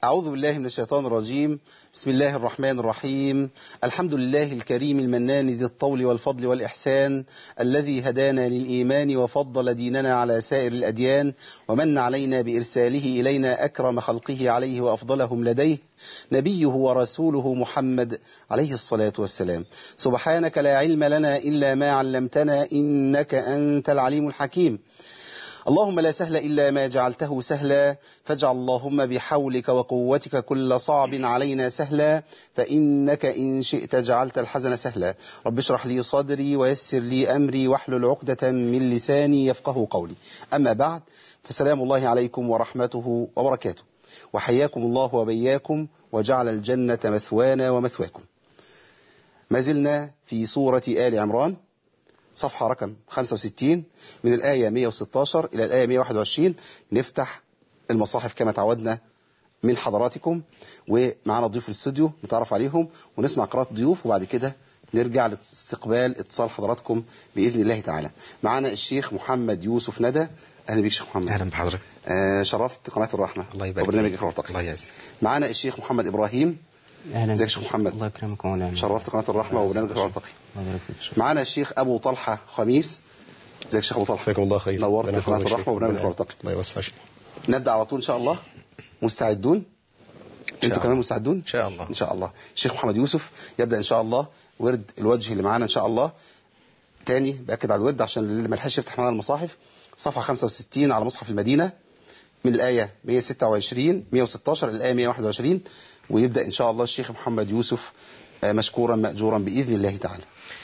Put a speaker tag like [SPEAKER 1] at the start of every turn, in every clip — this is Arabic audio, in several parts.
[SPEAKER 1] أعوذ بالله من الشيطان الرجيم. بسم الله الرحمن الرحيم. الحمد لله الكريم المنان ذي الطول والفضل والإحسان، الذي هدانا للإيمان وفضل ديننا على سائر الأديان، ومن علينا بإرساله إلينا أكرم خلقه عليه وأفضلهم لديه، نبيه ورسوله محمد عليه الصلاة والسلام. سبحانك لا علم لنا إلا ما علمتنا، إنك أنت العليم الحكيم. اللهم لا سهل إلا ما جعلته سهلا، فاجعل اللهم بحولك وقوتك كل صعب علينا سهلا، فإنك إن شئت جعلت الحزن سهلا. رب اشرح لي صدري ويسر لي أمري واحلل عقدة من لساني يفقه قولي. أما بعد، فسلام الله عليكم ورحمته وبركاته، وحياكم الله وبياكم، وجعل الجنة مثوانا ومثواكم. ما زلنا في سورة آل عمران، صفحة رقم 65 من الآية 116 إلى الآية 121. نفتح المصاحف كما تعودنا من حضراتكم، ومعنا ضيوف الاستوديو نتعرف عليهم ونسمع قراءة ضيوف، وبعد كده نرجع لاستقبال اتصال حضراتكم بإذن الله تعالى. معنا الشيخ محمد يوسف ندى. أهلا بك شيخ محمد.
[SPEAKER 2] أهلا بحضرتك.
[SPEAKER 1] شرفت قناة الرحمة.
[SPEAKER 2] الله يبارك
[SPEAKER 1] وبرنامج
[SPEAKER 2] فيك.
[SPEAKER 1] اقرأ وارتقي.
[SPEAKER 2] الله يعزك.
[SPEAKER 1] معنا الشيخ محمد إبراهيم.
[SPEAKER 3] اهلا
[SPEAKER 1] ازيك يا شيخ محمد؟
[SPEAKER 3] الله يكرمك مولانا.
[SPEAKER 1] شرفت قناة الرحمة وبرنامج اقرأ وارتقي.
[SPEAKER 3] الله يبارك فيك.
[SPEAKER 1] معنا الشيخ أبو طلحة خميس. ازيك يا شيخ أبو طلحة؟
[SPEAKER 2] جزاكم الله خير.
[SPEAKER 1] نورت قناة الرحمة وبرنامج اقرأ وارتقي.
[SPEAKER 2] الله يوسعك.
[SPEAKER 1] نبدأ على طول إن شاء الله. مستعدون؟ انتوا كمان مستعدون؟
[SPEAKER 2] إن شاء الله.
[SPEAKER 1] إن شاء الله. الشيخ محمد يوسف يبدأ إن شاء الله ورد الوجه اللي معانا إن شاء الله. تاني بأكد على الورد عشان اللي ما لحقش يفتح معانا المصاحف. صفحة 65 على مصحف المدينة من الآية 116 إلى الآية 121، ويبدأ إن شاء الله الشيخ محمد يوسف مشكورا مأجورا بإذن الله تعالى.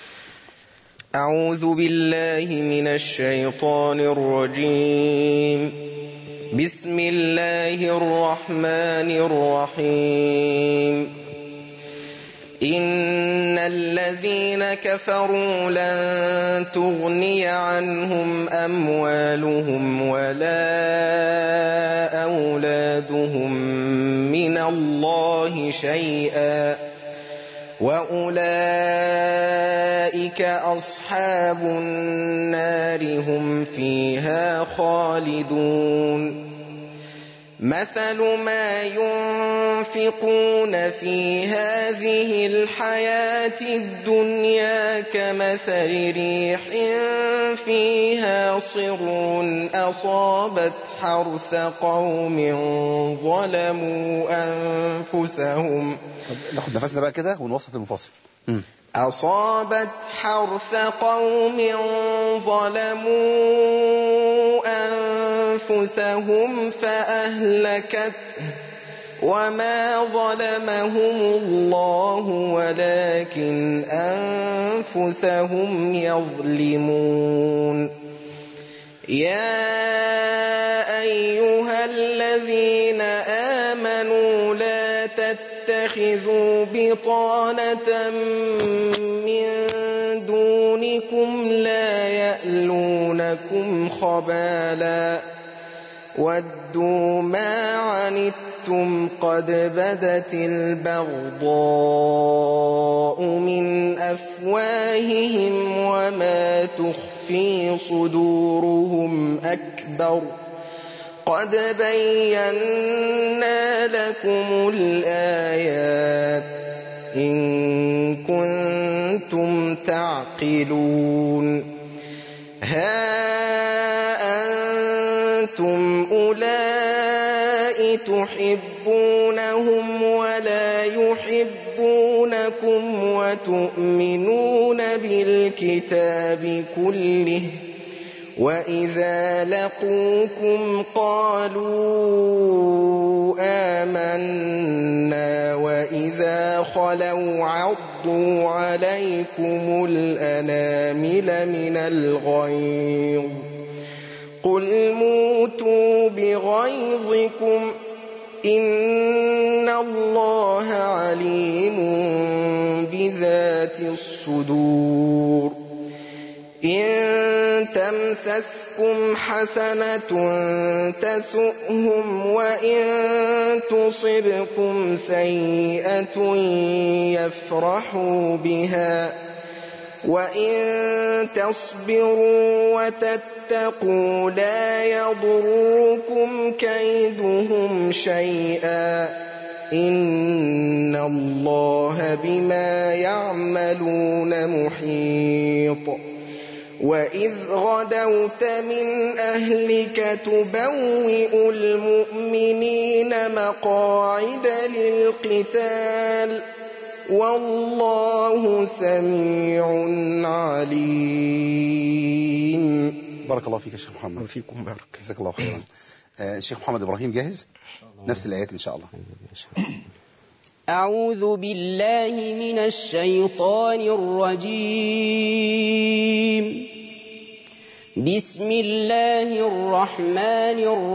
[SPEAKER 4] أعوذ بالله من الشيطان الرجيم. بسم الله الرحمن الرحيم. إن الذين كفروا لن تغني عنهم أموالهم ولا أولادهم من الله شيئا، وأولئك أصحاب النار هم فيها خالدون. مثل ما ينفقون في هذه الحياة الدنيا كمثل ريح فيها صر أصابت حرث قوم ظلموا أنفسهم.
[SPEAKER 1] ناخد نفسنا بقى كده ونوسط المفاصل.
[SPEAKER 4] أصابت حرث قوم ظلموا أنفسهم فأهلكته، وما ظلمهم الله ولكن أنفسهم يظلمون. يا أيها الذين آمنوا لا تتخذوا بطانة من دونكم لا يألونكم خبالا ودوا ما عنتم قد بدت البغضاء من أفواههم وما تخفي صدورهم أكبر قد بينا لكم الآيات إن كنتم تعقلون. ها أنتم أولئك تحبونهم ولا يحبونكم وتؤمنون بالكتاب كله، وإذا لقوكم قالوا آمنا وإذا خلوا عضوا عليكم الأنامل من الغيظ قل موتوا بغيظكم إن الله عليم بذات الصدور. إن تمسسكم حسنة تسؤهم وإن تصبكم سيئة يفرحوا بها وإن تصبروا وتتقوا لا يضركم كيدهم شيئا إن الله بما يعملون محيط وإذ غدوت من أهلك تبوئ المؤمنين مقاعد للقتال والله سميع عليم.
[SPEAKER 1] بارك الله فيك يا شيخ محمد.
[SPEAKER 4] وفيكم بارك.
[SPEAKER 1] جزاك الله خيرا. الشيخ محمد إبراهيم جاهز؟ نفس الآيات إن شاء الله.
[SPEAKER 2] أعوذ بالله من الشيطان الرجيم. بسم الله الرحمن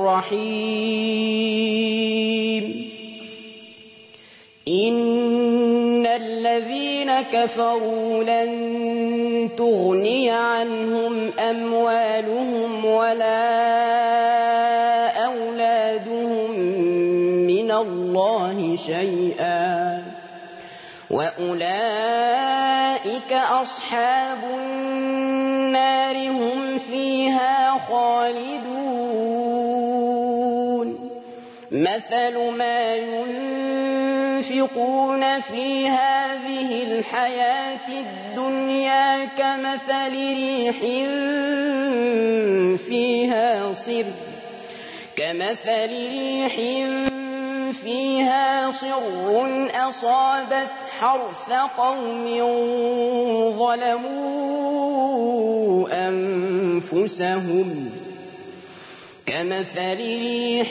[SPEAKER 2] الرحيم. إن الذين كفروا لن تغني عنهم أموالهم ولا أولادهم من الله شيئا وأولئك أصحاب النار هم فيها خالدون. مثل ما ينفقون في هذه الحياة الدنيا كمثل ريح فيها صر أصابت حرث قوم ظلموا أنفسهم كمثل ريح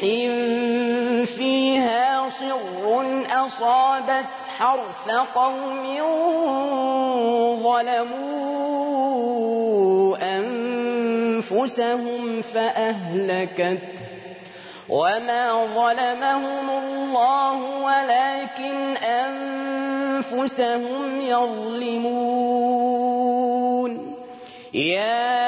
[SPEAKER 2] فيها صر أصابت حرث قوم ظلموا أنفسهم فأهلكت وما ظلمهم الله ولكن أنفسهم يظلمون. يا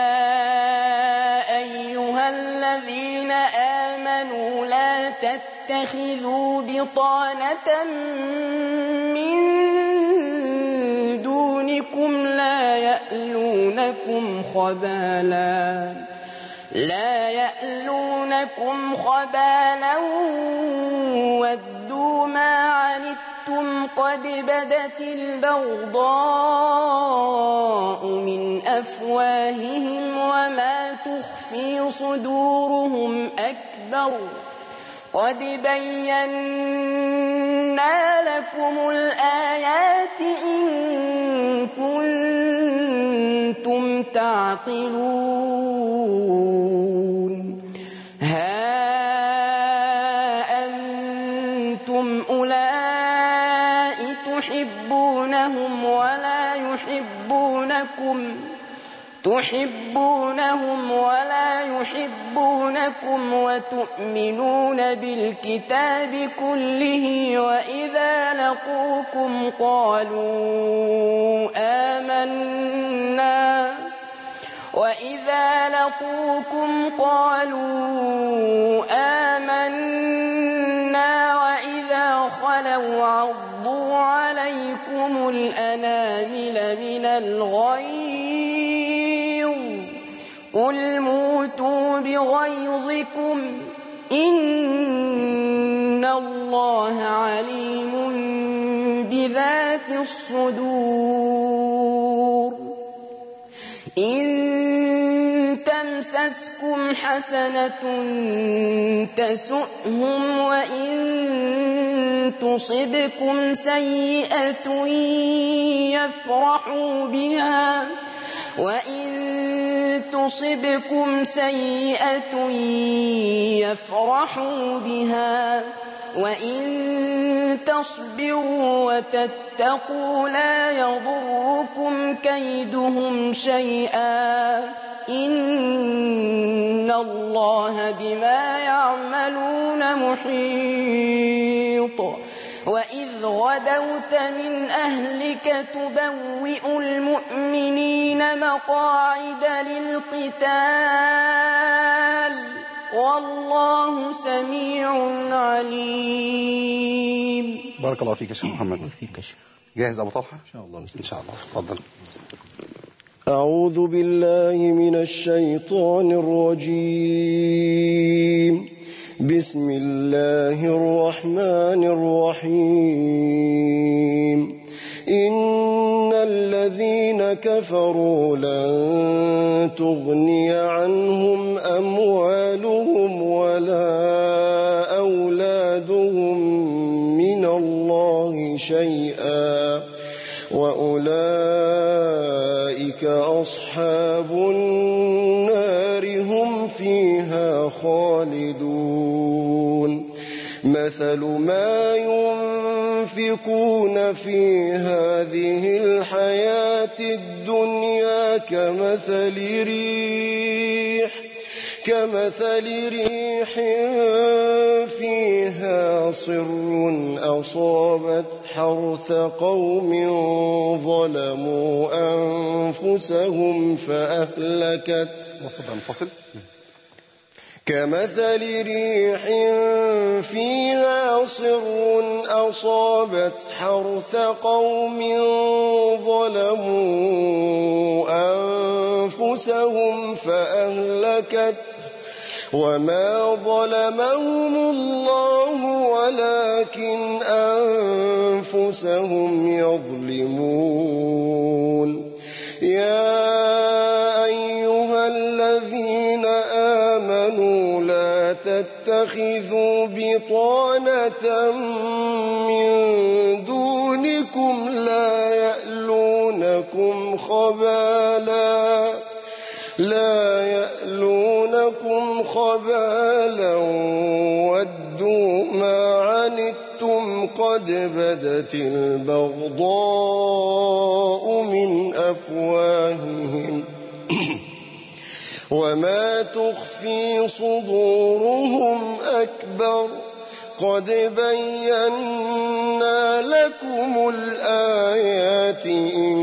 [SPEAKER 2] أيها الذين آمنوا لا تتخذوا بطانة من دونكم لا يألونكم خبالا ودوا ما عنتم قد بدت البغضاء من أفواههم وما تخفي صدورهم أكبر قد بينا لكم الآيات إن كنتم تعقلون. ها أنتم أولئك تحبونهم ولا يحبونكم وتؤمنون بالكتاب كله وإذا لقوكم قالوا آمنا وإذا خلوا عضوا عليكم الأنامل من الغيظ قل موتوا بغيظكم إن الله عليم بذات الصدور. إن تمسسكم حسنة تسؤهم وإن تصبكم سيئة يفرحوا بها وإن تصبروا وتتقوا لا يضركم كيدهم شيئا إن الله بما يعملون محيط. وإذ غدوت من أهلك تبوئ المؤمنين مقاعد للقتال والله سميع عليم.
[SPEAKER 1] بارك الله فيك يا شيخ محمد.
[SPEAKER 2] فيك يا شيخ.
[SPEAKER 1] جاهز أبو طلحة؟
[SPEAKER 2] إن شاء الله.
[SPEAKER 1] إن شاء الله. تفضل.
[SPEAKER 4] أعوذ بالله من الشيطان الرجيم. بسم الله الرحمن الرحيم. إن الذين كفروا لن تغني عنهم أموالهم ولا أولادهم من الله شيئا وأولئك أصحاب النار هم فيها خالدون. مثل ما ينفقون في هذه الحياة الدنيا كمثل ريح فيها صر أصابت حرث قوم ظلموا أنفسهم كمثل ريح فيها صر أصابت حرث قوم ظلموا أنفسهم فأهلكته وما ظلمهم الله ولكن أنفسهم يظلمون. يا أيها الذين آمنوا لا تتخذوا بطانة من دونكم لا يألونكم خبالا ودوا ما عنتم قد بدت البغضاء من أفواههم وما تخفي صدورهم أكبر. قد بينا لكم الآيات إن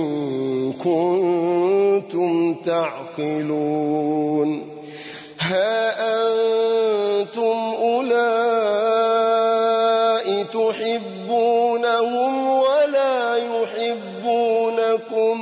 [SPEAKER 4] كنتم تعقلون. ها أنتم أولئك تحبونهم ولا يحبونكم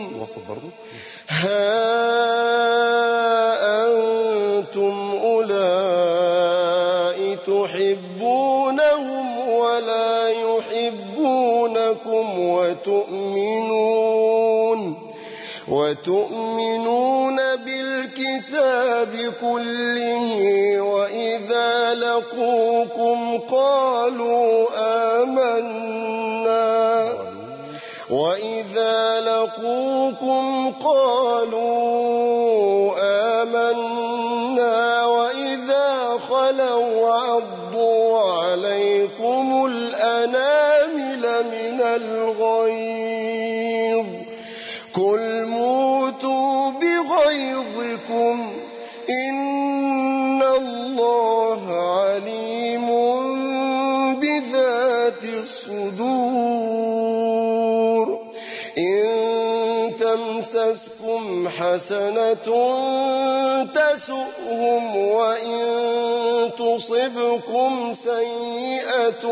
[SPEAKER 4] وتؤمنون بالكتاب كله وإذا لقوكم قالوا آمنا وإذا خلوا عضوا عليكم الأنامل من الغيظ قل موتوا بغيظكم إن الله عليم بذات الصدور. إن تمسسكم حسنة تسؤهم وإن تصبكم سيئة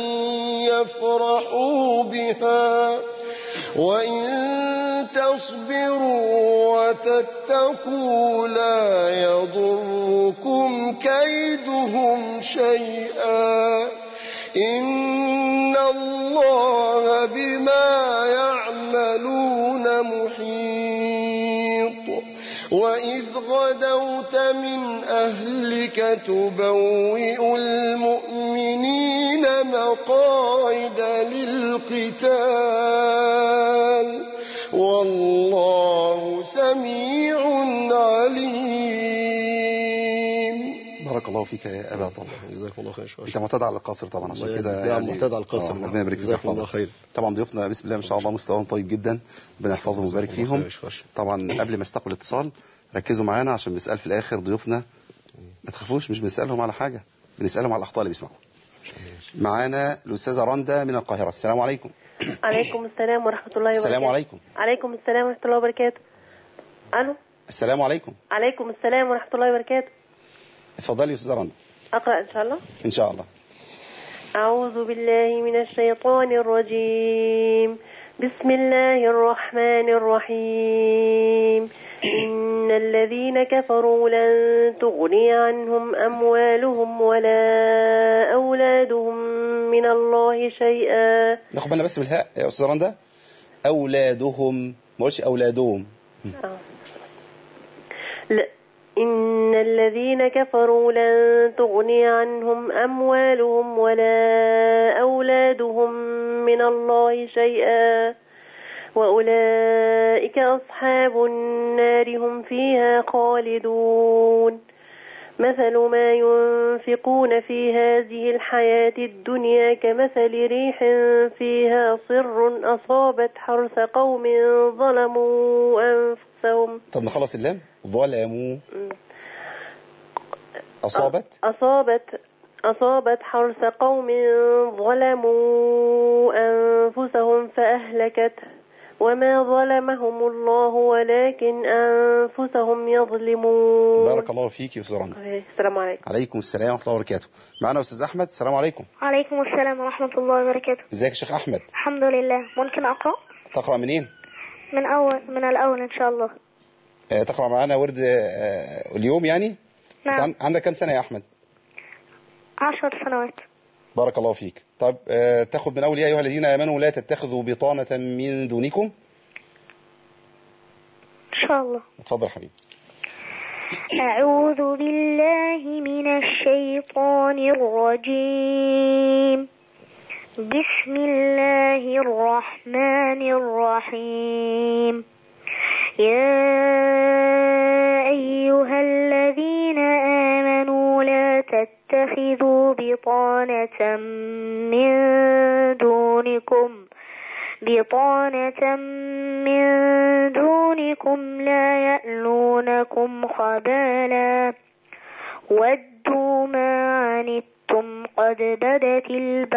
[SPEAKER 4] يفرحوا بها وإن تصبروا وتتقوا لا يضركم كيدهم شيئا إن الله بما يعملون محيط. وإذ غدوت من أهلك تبوئ المؤمنين مقاعد للقتال والله سميع عليم.
[SPEAKER 1] بارك الله فيك يا أبا طلحة،
[SPEAKER 4] جزاكم الله خير.
[SPEAKER 1] انت معتاد على القصر طبعا، عشان كده
[SPEAKER 4] يعني معتاد على القصر.
[SPEAKER 1] ربنا يبارك فيك.
[SPEAKER 4] جزاكم الله خير.
[SPEAKER 1] طبعا ضيوفنا بسم الله ما شاء الله مستواهم طيب جدا، ربنا يحفظهم ويبارك فيهم. طبعا قبل ما استقبل الاتصال ركزوا معانا عشان بنسال في الاخر ضيوفنا، ما تخافوش مش بنسالهم على حاجه، بنسالهم على الاخطاء اللي بيسمعوها. معانا الاستاذه رندا من القاهره. السلام عليكم.
[SPEAKER 3] عليكم السلام ورحمه الله وبركاته.
[SPEAKER 1] السلام عليكم.
[SPEAKER 3] عليكم السلام ورحمه الله وبركاته. الو.
[SPEAKER 1] السلام عليكم.
[SPEAKER 3] عليكم السلام ورحمه الله وبركاته.
[SPEAKER 1] اتفضلي يا استاذه رندا.
[SPEAKER 3] اقرا ان شاء الله.
[SPEAKER 1] ان شاء الله.
[SPEAKER 3] أعوذ بالله من الشيطان الرجيم. بسم الله الرحمن الرحيم. إن الذين كفروا لن تغني عنهم أموالهم ولا أولادهم من الله شيئا.
[SPEAKER 1] ناخد بالنا بس بالهاء يا أستاذ رندا. أولادهم، ما قلتش أولادهم.
[SPEAKER 3] لا، إن الذين كفروا لن تغني عنهم أموالهم ولا أولادهم من الله شيئا وأولئك أصحاب النار هم فيها خالدون. مثل ما ينفقون في هذه الحياة الدنيا كمثل ريح فيها صر أصابت حرث قوم ظلموا أنفسهم.
[SPEAKER 1] طب نخلص اللام. ظلموا. أصابت حرث قوم ظلموا أنفسهم فأهلكته وما ظلمهم الله ولكن أنفسهم يظلمون. بارك الله فيك يا أستاذ رندا.
[SPEAKER 3] السلام عليكم.
[SPEAKER 1] عليكم السلام ورحمة الله وبركاته. معنا أستاذ أحمد. السلام عليكم.
[SPEAKER 5] وعليكم السلام ورحمة الله وبركاته.
[SPEAKER 1] ازيك يا شيخ أحمد؟
[SPEAKER 5] الحمد لله. ممكن أقرأ؟
[SPEAKER 1] تقرأ منين؟
[SPEAKER 5] من الأول إن شاء الله.
[SPEAKER 1] تقرأ معنا ورد اليوم يعني؟
[SPEAKER 5] نعم.
[SPEAKER 1] عندك كم سنة يا أحمد؟
[SPEAKER 5] 10 سنوات.
[SPEAKER 1] بارك الله فيك. طب تاخد من أول يا أيها الذين آمنوا لا تتخذوا بطانة من دونكم.
[SPEAKER 5] إن شاء الله.
[SPEAKER 1] اتفضل حبيبي.
[SPEAKER 5] أعوذ بالله من الشيطان الرجيم. بسم الله الرحمن الرحيم. يا أيها الذين آمنوا لا تتخذوا بطانة من دونكم لا يألونكم خبالا ودوا ما عنتم قد بدت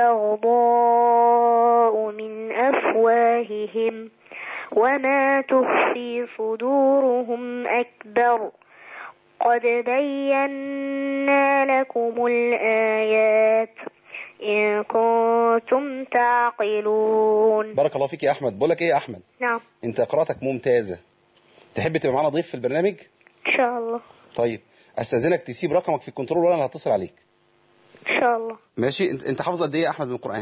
[SPEAKER 5] البغضاء من أفواههم وما تخفي صدورهم أكبر قد بينا لكم الآيات إن كنتم تعقلون.
[SPEAKER 1] بارك الله فيك يا أحمد. بقول لك إيه يا أحمد؟
[SPEAKER 5] نعم.
[SPEAKER 1] أنت قراءتك ممتازة. تحب تبقى معنا ضيف في البرنامج؟
[SPEAKER 5] إن شاء الله.
[SPEAKER 1] طيب أستاذنك تسيب رقمك في الكنترول وأنا اللي هتصل عليك.
[SPEAKER 5] إن شاء الله.
[SPEAKER 1] ماشي. أنت حافظ قد إيه يا أحمد من القرآن؟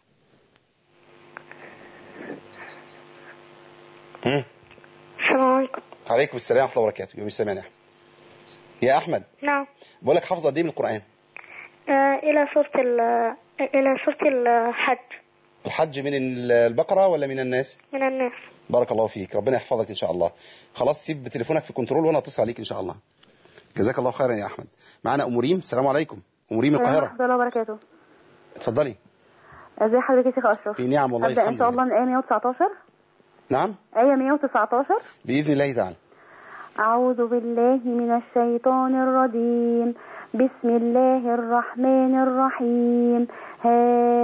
[SPEAKER 5] السلام عليكم.
[SPEAKER 1] عليكم السلام ورحمة الله وبركاته. يوم السلام يا أحمد. يا أحمد.
[SPEAKER 5] نعم.
[SPEAKER 1] بقول لك حافظ قد إيه من القرآن؟
[SPEAKER 5] إلى سورة الحج.
[SPEAKER 1] الحج من البقرة ولا من الناس؟
[SPEAKER 5] من الناس.
[SPEAKER 1] بارك الله فيك. ربنا يحفظك إن شاء الله. خلاص سيب تليفونك في كنترول وأنا هتصل عليك إن شاء الله. جزاك الله خيرا يا أحمد. معنا أم ريم. السلام عليكم. أم ريم القاهرة.
[SPEAKER 6] ورحمة الله وبركاته.
[SPEAKER 1] اتفضلي.
[SPEAKER 6] ازي حضرتك يا شيخ أشرف؟
[SPEAKER 1] في نعم والله
[SPEAKER 6] أبدأ
[SPEAKER 1] الحمد
[SPEAKER 6] إن شاء الله
[SPEAKER 1] لله.
[SPEAKER 6] من آية 119.
[SPEAKER 1] نعم.
[SPEAKER 6] آية 119
[SPEAKER 1] بإذن الله تعالى.
[SPEAKER 6] أعوذ بالله من الشيطان الرجيم. بسم الله الرحمن الرحيم. ها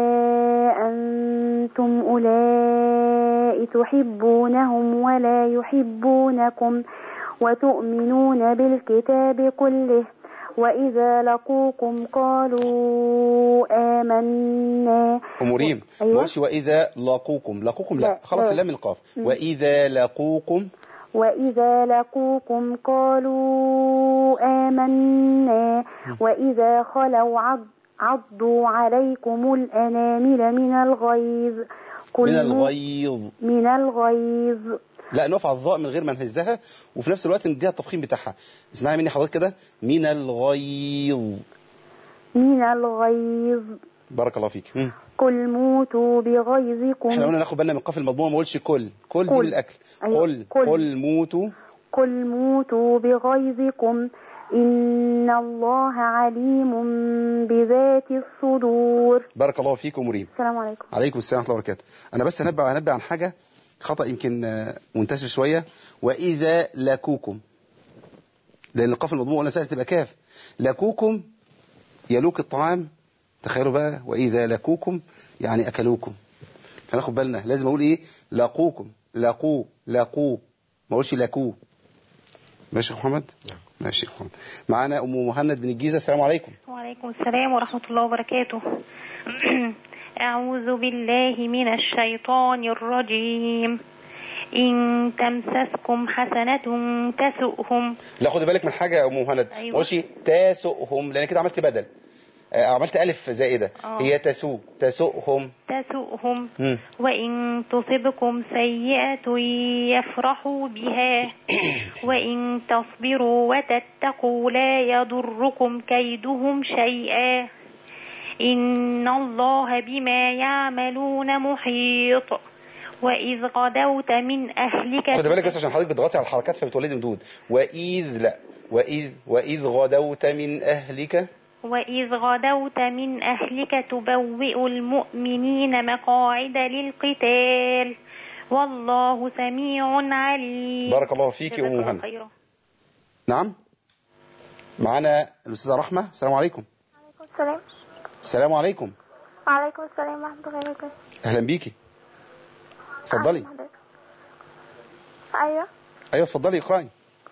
[SPEAKER 6] أنتم أولئك تحبونهم ولا يحبونكم وتؤمنون بالكتاب كله وإذا لقوكم قالوا آمنا.
[SPEAKER 1] أم ريم.
[SPEAKER 6] أيوة.
[SPEAKER 1] ماشي. وإذا لقوكم لا خلاص اللام القاف. وإذا لقوكم قالوا آمنا وإذا خلوا عضوا عليكم الأنامل من الغيظ. لا نقف على الظاء من غير ما نهزها وفي نفس الوقت نديها التفخيم بتاعها. اسمعي مني حضرتك كده. من الغيظ. بارك الله فيك.
[SPEAKER 6] قل موتوا بغيظكم.
[SPEAKER 1] احنا قلنا ناخد بالنا من قاف المضمومه ما اقولش كل دي للاكل.
[SPEAKER 6] أيوة. قل موتوا بغيظكم إن الله عليم بذات الصدور.
[SPEAKER 1] بارك الله فيكم مريم.
[SPEAKER 6] السلام عليكم.
[SPEAKER 1] عليكم السلام ورحمه الله وبركاته. انا بس هنبه عن حاجه خطأ يمكن منتشر شويه. وإذا لكوكم، لأن القاف المضمومه قلنا سهل تبقى كاف. لكوكم يلوك الطعام. تخيلوا بقى. وإذا لكوكم يعني أكلوكم. فناخد بالنا لازم أقول إيه؟ لقوكم. لقوا ما أقولش لكوه. ماشي يا محمد؟ ماشي يا محمد. معانا أم مهند من الجيزة. السلام عليكم.
[SPEAKER 7] وعليكم السلام ورحمة الله وبركاته. أعوذ بالله من الشيطان الرجيم. إن تمسسكم حسنة تسؤهم.
[SPEAKER 1] لا خدي بالك من حاجة يا أم مهند.
[SPEAKER 7] أيوة.
[SPEAKER 1] ما قولش تسؤهم لأن كده عملت بدل، عملت ألف زائدة. هي تسؤهم.
[SPEAKER 7] وإن تصبكم سيئة يفرحوا بها وإن تصبروا وتتقوا لا يضركم كيدهم شيئا إن الله بما يعملون محيط. وإذ غدوت من أهلك.
[SPEAKER 1] خد بالك بس عشان حضرتك بتضغطي على الحركات فبتولدي مدود. وإذ غدوت من أهلك.
[SPEAKER 7] وإذ غدوت من أهلك تبوئ المؤمنين مقاعد للقتال والله سميع عليم.
[SPEAKER 1] بارك الله فيك يا أم مهند. نعم معنا الأستاذة رحمة. السلام عليكم.
[SPEAKER 5] وعليكم السلام.
[SPEAKER 1] السلام عليكم.
[SPEAKER 5] وعليكم السلام ورحمة الله وبركاته.
[SPEAKER 1] أهلا بيكي. اتفضلي.
[SPEAKER 5] أيوة
[SPEAKER 1] اتفضلي اقرأي.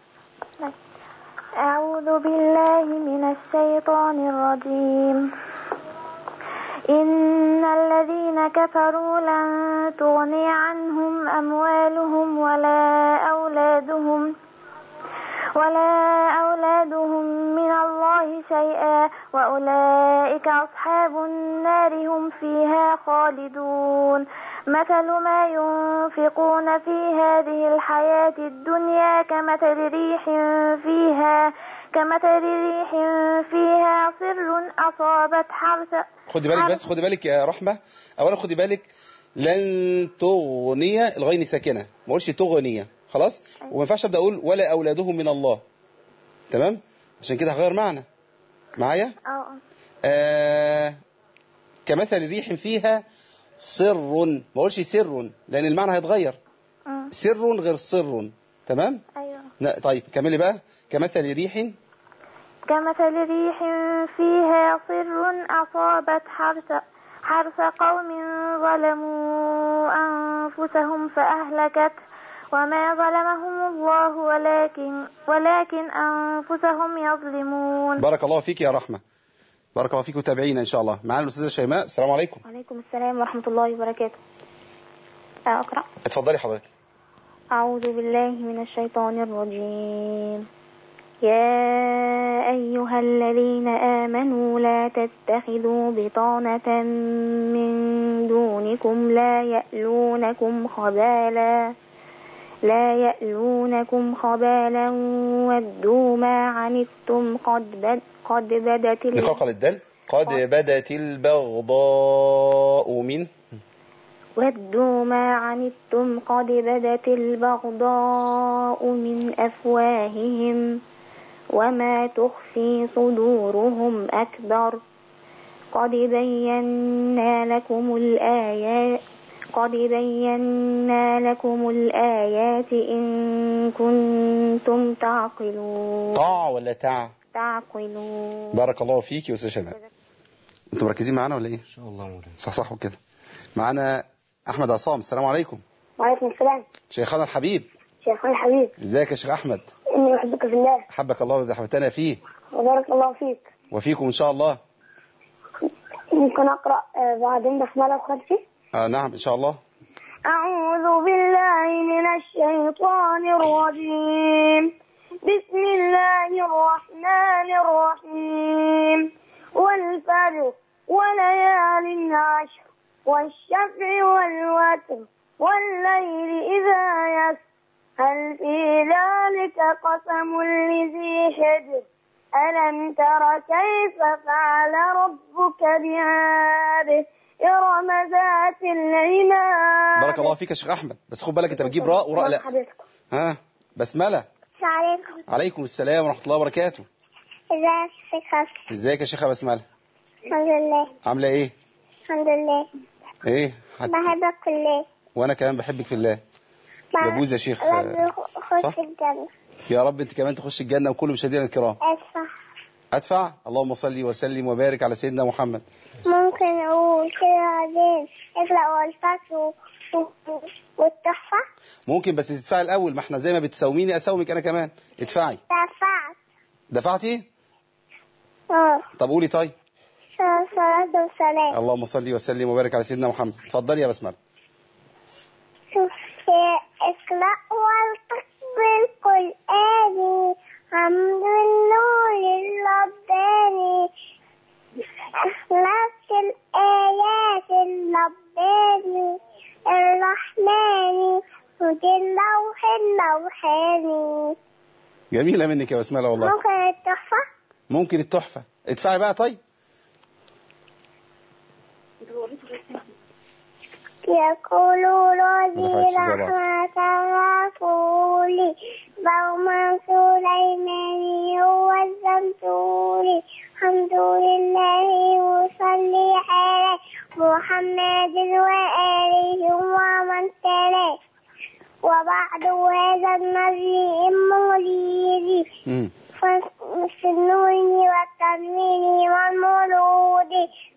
[SPEAKER 5] أعوذ بالله من الشيطان الرجيم. إن الذين كفروا لن تغني عنهم أموالهم ولا أولادهم من الله شيئا وأولئك أصحاب النار هم فيها خالدون. مثل ما ينفقون في هذه الحياة الدنيا كمثل ريح فيها صر أصابت حرث.
[SPEAKER 1] خدي بالك يا رحمة. أولا خدي بالك لن تغني الغين ساكنة، ما اقولش تغنية خلاص. وما ينفعش ابدا اقول ولا اولادهم من الله. تمام عشان كده هغير معنى معايا. كمثل ريح فيها صر، ما اقولش سر لان المعنى هيتغير. سر غير صر. تمام.
[SPEAKER 5] ايوه
[SPEAKER 1] طيب كملي بقى. كمثل ريح
[SPEAKER 5] فيها صر أصابت حرث قوم ظلموا أنفسهم فأهلكت وما ظلمهم الله ولكن أنفسهم يظلمون.
[SPEAKER 1] بارك الله فيك يا رحمة. بارك الله فيك وتابعينا إن شاء الله. معانا الأستاذة شيماء. السلام عليكم.
[SPEAKER 5] وعليكم السلام ورحمة الله وبركاته. أقرأ.
[SPEAKER 1] اتفضلي حضرتك.
[SPEAKER 5] أعوذ بالله من الشيطان الرجيم. يا أيها الذين آمنوا لا تتخذوا بطانة من دونكم لا يألونكم خبالا ودوا ما عنتم قد بدت
[SPEAKER 1] لقاقل الدل قد بدت البغضاء من
[SPEAKER 5] ودوا ما عنتم قد بدت البغضاء من أفواههم وما تخفي صدورهم أكبر قد بينا لكم الآيات إن كنتم تعقلون.
[SPEAKER 1] طاع ولا تع؟
[SPEAKER 5] تعقلون.
[SPEAKER 1] بارك الله فيك يا أستاذ شباب. أنتم مركزين معانا ولا إيه؟
[SPEAKER 4] إن شاء الله مولانا.
[SPEAKER 1] صح وكده. معانا أحمد عصام. السلام عليكم.
[SPEAKER 5] وعليكم السلام.
[SPEAKER 1] شيخنا الحبيب.
[SPEAKER 5] شيخنا الحبيب.
[SPEAKER 1] ازيك يا شيخ أحمد؟
[SPEAKER 5] إني أحبك في الله.
[SPEAKER 1] أحبك الله وإذا أحببتنا فيه.
[SPEAKER 5] وبارك الله فيك.
[SPEAKER 1] وفيكم إن شاء الله.
[SPEAKER 5] ممكن أقرأ بعدين بسملة وخلفي؟
[SPEAKER 1] نعم إن شاء الله.
[SPEAKER 5] أعوذ بالله من الشيطان الرجيم. بسم الله الرحمن الرحيم. والفجر وليال عشر والشفع والوتر والليل إذا يسر هل في ذلك قسم لذي حجر ألم تر كيف فعل ربك بعاد إرم ذات العماد.
[SPEAKER 1] بارك الله فيك يا شيخ أحمد. بس خد بالك أنت بتجيب راء وراء لا. بسملة.
[SPEAKER 5] السلام عليكم.
[SPEAKER 1] عليكم السلام ورحمة الله وبركاته. ازيك يا شيخة بسملة؟
[SPEAKER 5] الحمد لله.
[SPEAKER 1] عاملة ايه؟
[SPEAKER 5] الحمد لله.
[SPEAKER 1] ايه
[SPEAKER 5] بحبك في الله.
[SPEAKER 1] وانا كمان بحبك في الله. يجوز يا شيخ.
[SPEAKER 5] خش الجنة.
[SPEAKER 1] يا رب انت كمان تخش الجنة وكل مشاهدينا الكرام. ادفع. اللهم صل وسلم وبارك على سيدنا محمد.
[SPEAKER 5] ممكن اقول كده بعدين اقرأ والفجر والتحفة.
[SPEAKER 1] ممكن بس تدفعي الاول، ما احنا زي ما بتساوميني اساومك انا كمان. ادفعي. دفعتي؟ طب قولي طيب.
[SPEAKER 5] صلاة والسلام.
[SPEAKER 1] اللهم صل وسلم وبارك على سيدنا محمد. اتفضلي يا بسملة.
[SPEAKER 5] شوف
[SPEAKER 1] جميلة منك يا بسملة والله.
[SPEAKER 8] ممكن التحفة؟
[SPEAKER 1] ممكن التحفة. ادفعي بقى. طيب
[SPEAKER 8] يقول ربي رحمة الرسول بوما سليماني والزمتوري الحمد لله وصلي على محمد وآله ومن تلاه وبعد هذا النبي المولد في النون والتنوين والمولود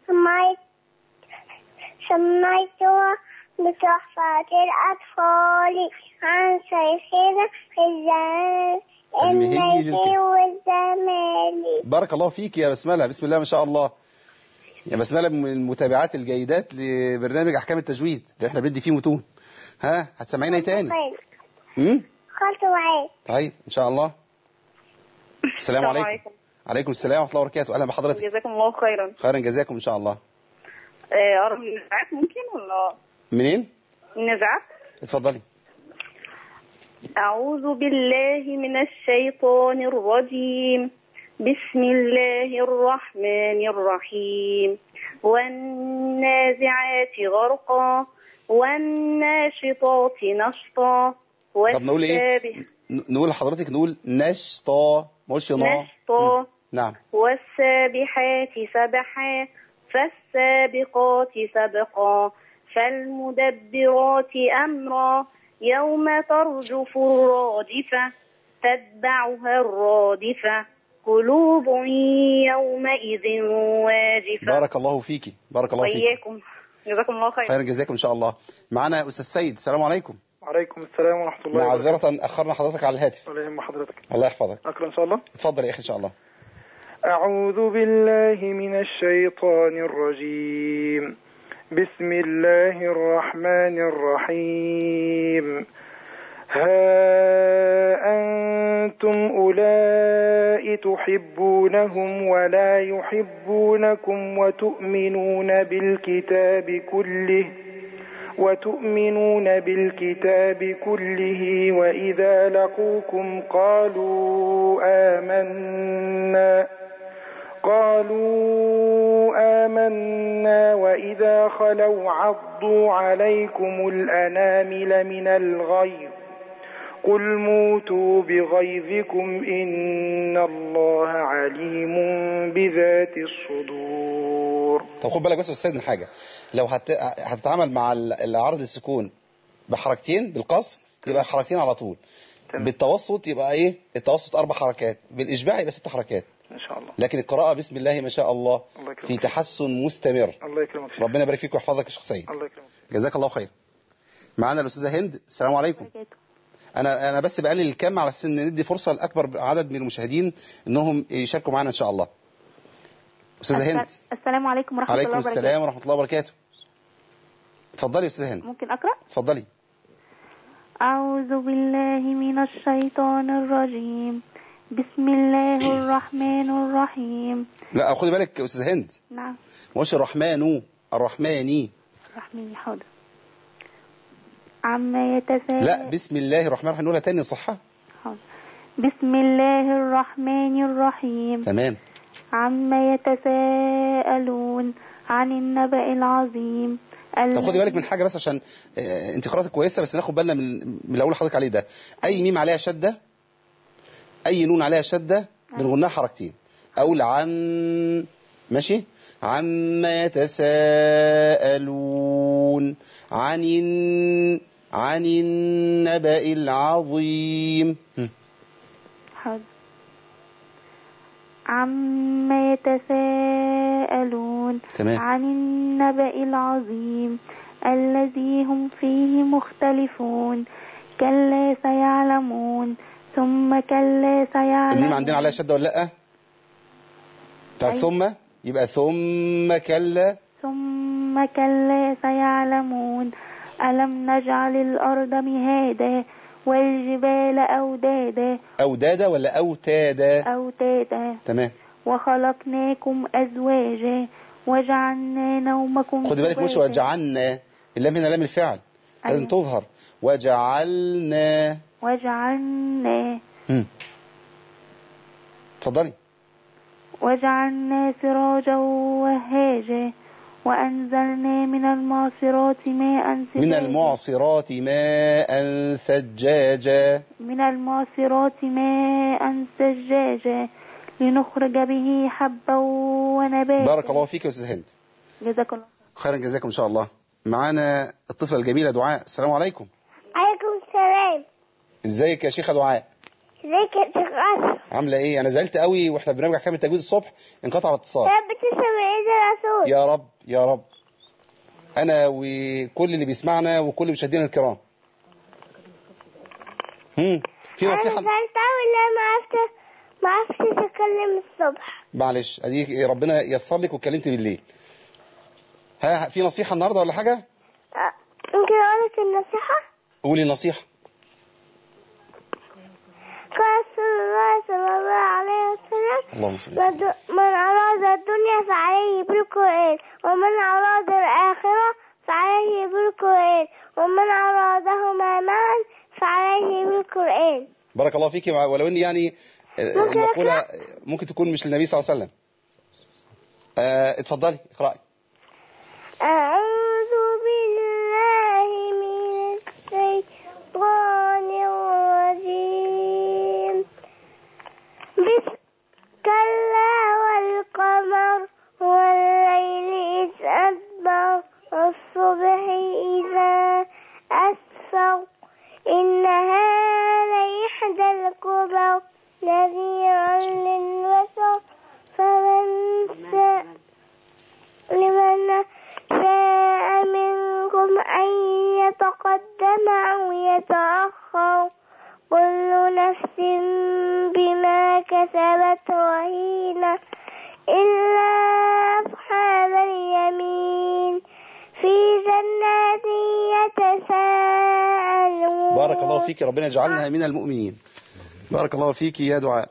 [SPEAKER 8] سميتها بتحفة الأطفال عن شيخنا الميسي والزمالي.
[SPEAKER 1] بارك الله فيك يا بسملة. بسم الله ما شاء الله يا بسملة، من المتابعات الجيدات لبرنامج أحكام التجويد اللي احنا بندي فيه متون. ها هتسمعينا ايه تاني؟
[SPEAKER 8] خلط وعيد.
[SPEAKER 1] طيب ان شاء الله. السلام عليكم. عليكم السلام ورحمة الله وبركاته. اهلا بحضرتك.
[SPEAKER 9] جزاكم الله خيرا.
[SPEAKER 1] خيرا جزاكم ان شاء الله.
[SPEAKER 9] أعرف النزاعات ممكن ولا؟
[SPEAKER 1] منين؟
[SPEAKER 9] النزاعات.
[SPEAKER 1] اتفضلي.
[SPEAKER 9] أعوذ بالله من الشيطان الرجيم. بسم الله الرحمن الرحيم. والنازعات غرقا والناشطات نشطا.
[SPEAKER 1] طب نقول ايه؟ نقول لحضرتك نقول نشطا، ما قولش
[SPEAKER 9] نشطا.
[SPEAKER 1] نعم.
[SPEAKER 9] والسابحات سبحا فالسابقات سبقا فالمدبرات أمرا يوم ترجف الراجفة تتبعها الرادفة قلوب يومئذ واجفة.
[SPEAKER 1] بارك الله فيكي. بارك الله فيكي.
[SPEAKER 9] وإياكم. جزاكم الله خير.
[SPEAKER 1] خير جزاكم إن شاء الله. معنا أستاذ سيد. السلام عليكم.
[SPEAKER 10] وعليكم السلام ورحمة الله وبركاته.
[SPEAKER 1] معذرة أخرنا حضرتك على الهاتف.
[SPEAKER 10] ولا يهم حضرتك.
[SPEAKER 1] الله يحفظك.
[SPEAKER 10] أكرم إن شاء الله.
[SPEAKER 1] اتفضل يا أخي إن شاء الله.
[SPEAKER 10] أعوذ بالله من الشيطان الرجيم. بسم الله الرحمن الرحيم. ها أنتم أولئك تحبونهم ولا يحبونكم وتؤمنون بالكتاب كله وإذا لقوكم قالوا آمنا وإذا خلوا عضوا عليكم الأنامل من الغيظ قل موتوا بغيظكم إن الله عليم بذات الصدور.
[SPEAKER 1] طب خد بالك بس يا أستاذ من حاجة، لو هتتعامل مع العرض السكون بحركتين بالقصر يبقى حركتين على طول. بالتوسط يبقى ايه؟ التوسط 4 حركات، بالإشباع يبقى 6 حركات
[SPEAKER 10] ان شاء الله.
[SPEAKER 1] لكن القراءة بسم الله ما شاء الله في تحسن مستمر.
[SPEAKER 10] الله يكرمك.
[SPEAKER 1] ربنا يبارك فيك ويحفظك يا شيخ سيد.
[SPEAKER 10] الله يكرمك.
[SPEAKER 1] جزاك الله خير. معانا الأستاذة هند. السلام عليكم. انا بس بقلل الكم على اساس ان ندي فرصة لاكبر عدد من المشاهدين انهم يشاركوا معنا ان شاء الله. أستاذة هند.
[SPEAKER 5] السلام عليكم ورحمة الله وبركاته.
[SPEAKER 1] عليكم السلام ورحمة الله وبركاته. اتفضلي يا أستاذة هند.
[SPEAKER 5] ممكن أقرأ؟
[SPEAKER 1] اتفضلي.
[SPEAKER 5] أعوذ بالله من الشيطان الرجيم. بسم الله الرحمن الرحيم.
[SPEAKER 1] لا خدي بالك يا أستاذة هند.
[SPEAKER 5] نعم.
[SPEAKER 1] مش الرحماني.
[SPEAKER 5] الرحماني حاضر. عما يتساءل.
[SPEAKER 1] لا بسم الله الرحمن الرحيم نقولها تاني صحة.
[SPEAKER 5] حاضر. بسم الله الرحمن الرحيم.
[SPEAKER 1] تمام.
[SPEAKER 5] عما يتساءلون عن النبأ العظيم.
[SPEAKER 1] طب خدي بالك من حاجة بس عشان انت قراءتك كويسة، بس ناخد بالنا من اللي اقول لحضرتك عليه ده. اي ميم عليها شدة، اي نون عليها شدة بنغناها حركتين. اقول ماشي، عما يتساءلون عن النبأ العظيم.
[SPEAKER 5] حاضر. عما يتساءلون عن النبأ العظيم الذي هم فيه مختلفون كلا سيعلمون ثم كلا سيعلمون.
[SPEAKER 1] الميم عندنا عليها شدة ولا لأ؟ ثم يبقى ثم كلا
[SPEAKER 5] سيعلمون. ألم نجعل الأرض مهادا والجبال أودادا
[SPEAKER 1] ولا أوتادا؟ تمام.
[SPEAKER 5] وخلقناكم أزواجا وجعلنا نومكم
[SPEAKER 1] خد بالك مش وجعلنا، اللام هنا لام الفعل لازم تظهر. وجعلنا اتفضلي.
[SPEAKER 6] وجعلنا سراجا وهاجا وأنزلنا من المعصرات ماء ثجاجا.
[SPEAKER 1] من المعصرات ماء ثجاجا.
[SPEAKER 6] من المعصرات ماء ثجاجا لنخرج به حبا ونباتا.
[SPEAKER 1] بارك الله فيك يا أستاذ هند.
[SPEAKER 6] جزاك الله
[SPEAKER 1] خيرا جزاكم إن شاء الله. معانا الطفلة الجميلة دعاء. السلام عليكم.
[SPEAKER 8] عليكم السلام.
[SPEAKER 1] ازيك يا شيخة دعاء؟
[SPEAKER 8] ازيك يا شيخ أشرف؟
[SPEAKER 1] عاملة ايه؟ انا زعلت قوي واحنا بنراجع كام التجويد الصبح انقطع الاتصال.
[SPEAKER 8] يا رب تسمع إذن الرسول.
[SPEAKER 1] يا رب يا رب. انا وكل اللي بيسمعنا وكل مشاهدينا الكرام. في نصيحة.
[SPEAKER 8] انا زعلت قوي ان ما عرفتش اتكلم الصبح.
[SPEAKER 1] معلش ادي ربنا ييسر لك واتكلمت بالليل. ها في نصيحة النهارده ولا حاجة؟
[SPEAKER 8] ممكن اقول لك النصيحة؟
[SPEAKER 1] قولي النصيحة.
[SPEAKER 8] قال صلى الله عليه وسلم
[SPEAKER 1] اللهم صل وسلم.
[SPEAKER 8] من أراد الدنيا فعليه بالقرآن ومن أراد الآخرة فعليه بالقرآن ومن أرادهما معا فعليه بالقرآن.
[SPEAKER 1] بارك الله فيك. ولو ان يعني المقولة ممكن تكون مش للنبي صلى الله عليه وسلم. اتفضلي اقرأي.
[SPEAKER 8] أعوذ بالله من الشيطان الرجيم. كلا والقمر والليل إذ أدبر والصبح إذا أسفر إنها لإحدى الكبر نذيرا للبشر لمن شاء منكم أن يتقدم أو يتأخر كل نفس بما كسبت رهينة إلا أصحاب اليمين في جنات يتساءلون.
[SPEAKER 1] بارك الله فيك. ربنا يجعلنا من المؤمنين. بارك الله فيك يا دعاء.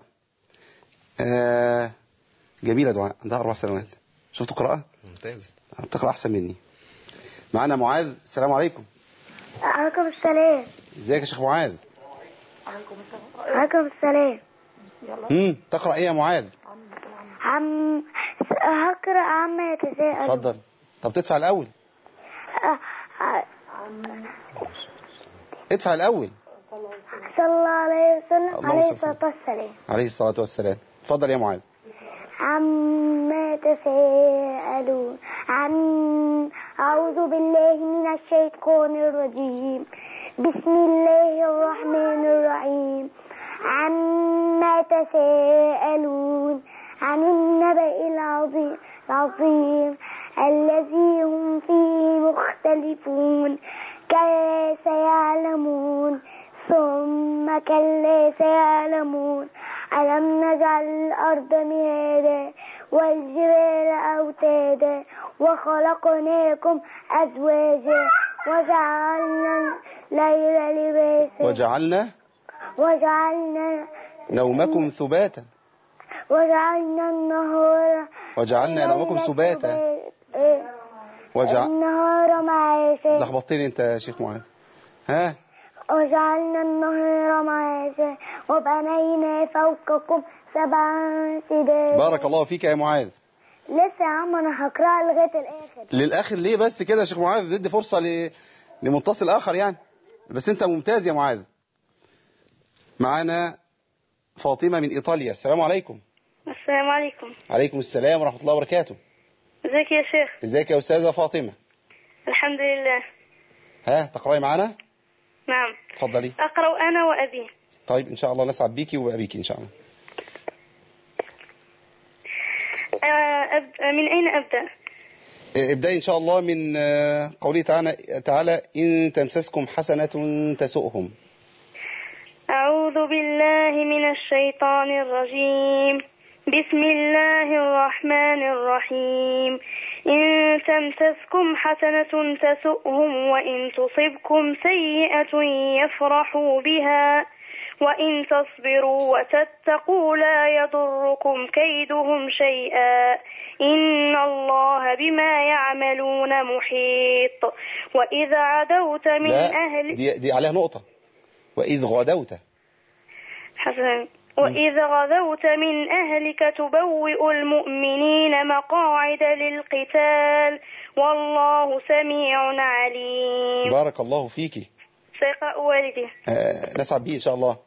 [SPEAKER 1] جميلة دعاء. عندها 4 سنوات. شفت قراءة؟
[SPEAKER 4] ممتاز.
[SPEAKER 1] بتقرأ أحسن مني. معنا معاذ. السلام عليكم.
[SPEAKER 8] عليكم السلام.
[SPEAKER 1] ازيك يا شيخ معاذ؟
[SPEAKER 8] عليكم السلام.
[SPEAKER 1] تقرأ ايه يا معاذ؟
[SPEAKER 8] هقرأ عما يتساءل.
[SPEAKER 1] اتفضل. طب تدفع الأول. ادفع الأول.
[SPEAKER 8] صلى الله عليه وسلم عليه الصلاة والسلام.
[SPEAKER 1] عليه الصلاة والسلام. اتفضل يا معاذ.
[SPEAKER 8] عما يتساءلون أعوذ بالله من الشيطان الرجيم. بسم الله الرحمن الرحيم. عما يتساءلون عن النبأ العظيم الذي هم فيه مختلفون. كلا سيعلمون ثم كلا سيعلمون. ألم نجعل الأرض مهادا والجبال أوتادا وخلقناكم أزواجا وجعلنا الليل لباسا وجعلنا
[SPEAKER 1] نومكم ثباتا
[SPEAKER 8] وجعلنا
[SPEAKER 1] نومكم سباتا
[SPEAKER 8] النهار معاشا.
[SPEAKER 1] لخبطتني انت يا شيخ معاذ. ها
[SPEAKER 8] وجعلنا النهار معاشا وبنينا فوقكم 7 شدادا.
[SPEAKER 1] بارك الله فيك يا معاذ.
[SPEAKER 8] لسه يا عم انا هقرأ لغايه الاخر.
[SPEAKER 1] للاخر ليه بس كده يا شيخ معاذ؟ ادي فرصه لمتصل اخر يعني. بس انت ممتاز يا معاذ. معانا فاطمه من ايطاليا. السلام عليكم.
[SPEAKER 9] السلام عليكم.
[SPEAKER 1] عليكم السلام ورحمه الله وبركاته.
[SPEAKER 9] ازيك يا شيخ؟
[SPEAKER 1] ازيك يا استاذه فاطمه؟
[SPEAKER 9] الحمد لله.
[SPEAKER 1] ها تقراي معانا؟
[SPEAKER 9] نعم.
[SPEAKER 1] اتفضلي.
[SPEAKER 9] اقرأ انا وابي.
[SPEAKER 1] طيب ان شاء الله نسعد بيكي وابيكي ان شاء الله.
[SPEAKER 9] من اين ابدا؟
[SPEAKER 1] ابدأي ان شاء الله من قوله تعالى ان تمسسكم حسنة تسؤهم.
[SPEAKER 9] أعوذ بالله من الشيطان الرجيم. بسم الله الرحمن الرحيم. إن تمسسكم حسنة تسؤهم وإن تصبكم سيئة يفرحوا بها وإن تصبروا وتتقوا لا يضركم كيدهم شيئا إن الله بما يعملون محيط. وإذا عدوت من أهل
[SPEAKER 1] دي عليها نقطة. وإذ غدوت.
[SPEAKER 9] حسنا. وإذ غدوت من أهلك تبوئ المؤمنين مقاعد للقتال والله سميع عليم.
[SPEAKER 1] بارك الله فيكي.
[SPEAKER 9] سيقرأ والدي.
[SPEAKER 1] نسعد به إن شاء الله.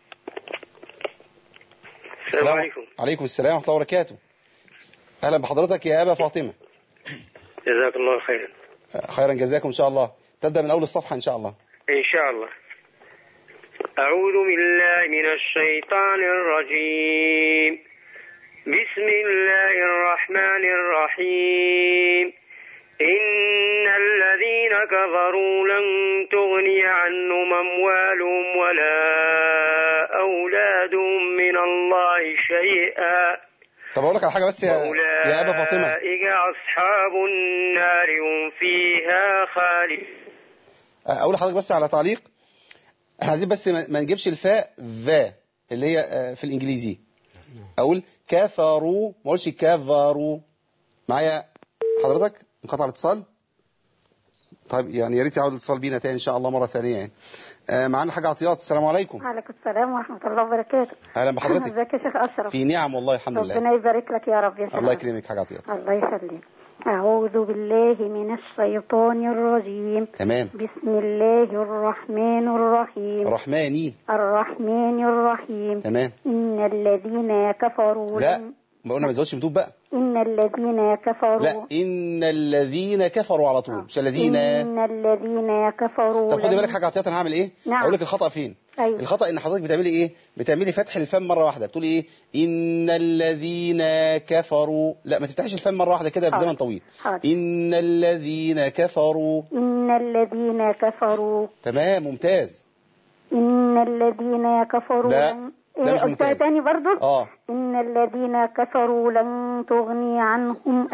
[SPEAKER 11] السلام عليكم.
[SPEAKER 1] عليكم السلام ورحمة الله وبركاته. أهلا بحضرتك يا أبا فاطمة.
[SPEAKER 11] جزاك الله خيرا.
[SPEAKER 1] خيرا جزاكم إن شاء الله. تبدأ من أول الصفحة إن شاء الله.
[SPEAKER 11] إن شاء الله. أعوذ بالله من الشيطان الرجيم. بسم الله الرحمن الرحيم. إن الذين كفروا لن تغني عنهم أموالهم ولا أولادهم من الله شيئا.
[SPEAKER 1] طب أقول لك على حاجة بس يا أبا فاطمة.
[SPEAKER 11] أولئك أصحاب النار هم فيها خالدون.
[SPEAKER 1] أقول لحضرتك بس على تعليق. عايزين بس ما نجيبش الفاء ذا اللي هي في الإنجليزي. أقول كفروا ما أقولش كفروا. معايا حضرتك انقطع الاتصال. طيب يعني يا ريت يعود الاتصال بينا تاني إن شاء الله مرة ثانية يعني. معانا حاجة عطيات. السلام عليكم.
[SPEAKER 12] وعليكم السلام ورحمة الله وبركاته.
[SPEAKER 1] أهلا بحضرتك.
[SPEAKER 12] ازيك يا شيخ أشرف؟
[SPEAKER 1] في نعم والله الحمد لله.
[SPEAKER 12] ربنا يبارك لك يا رب يا شيخ.
[SPEAKER 1] الله يكرمك. حاجة عطيات.
[SPEAKER 12] الله يسلمك. أعوذ بالله من الشيطان الرجيم.
[SPEAKER 1] تمام.
[SPEAKER 12] بسم الله الرحمن الرحيم. الرحمن الرحيم.
[SPEAKER 1] تمام.
[SPEAKER 12] إن الذين كفروا
[SPEAKER 1] لا ما قلنا ما تزودش مكتوب بقى.
[SPEAKER 12] إن الذين كفروا.
[SPEAKER 1] لا إن الذين كفروا على طول مش الذين.
[SPEAKER 12] إن الذين كفروا.
[SPEAKER 1] طب خدي بالك حاجة عطيات. أنا هعمل إيه؟
[SPEAKER 12] نعم.
[SPEAKER 1] أقول لك الخطأ فين.
[SPEAKER 12] أيوة.
[SPEAKER 1] الخطأ إن حضرتك بتعملي إيه؟ بتعملي فتح الفم مرة واحدة. بتقولي إيه؟ إن الذين كفروا. لا ما تفتحيش الفم مرة واحدة كده بزمن طويل. إن الذين كفروا.
[SPEAKER 12] إن الذين كفروا.
[SPEAKER 1] تمام ممتاز.
[SPEAKER 12] إن الذين كفروا.
[SPEAKER 1] لا ده مش ممتاز.
[SPEAKER 12] تاني برضو. إن الذين كفروا لن تغني عنهم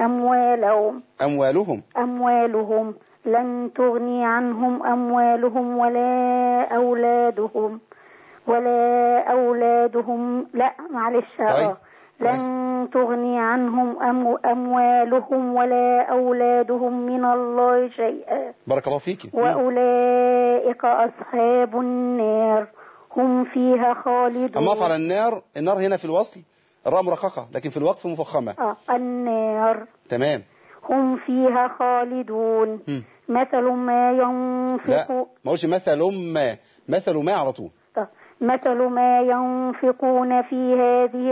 [SPEAKER 12] أموالهم لن تغني عنهم أموالهم ولا أولادهم لا معلش. لن تغني عنهم أموالهم ولا أولادهم من الله شيئا.
[SPEAKER 1] بارك الله فيك.
[SPEAKER 12] وأولئك أصحاب النار هم فيها خالدون.
[SPEAKER 1] أما على النار هنا في الوصل الراء مرققة لكن في الوقف مفخمة.
[SPEAKER 12] النار.
[SPEAKER 1] تمام.
[SPEAKER 12] هم فيها خالدون. مثل ما ينفق.
[SPEAKER 1] لا ما قولش مثل ما على طول.
[SPEAKER 12] مثل ما ينفقون في هذه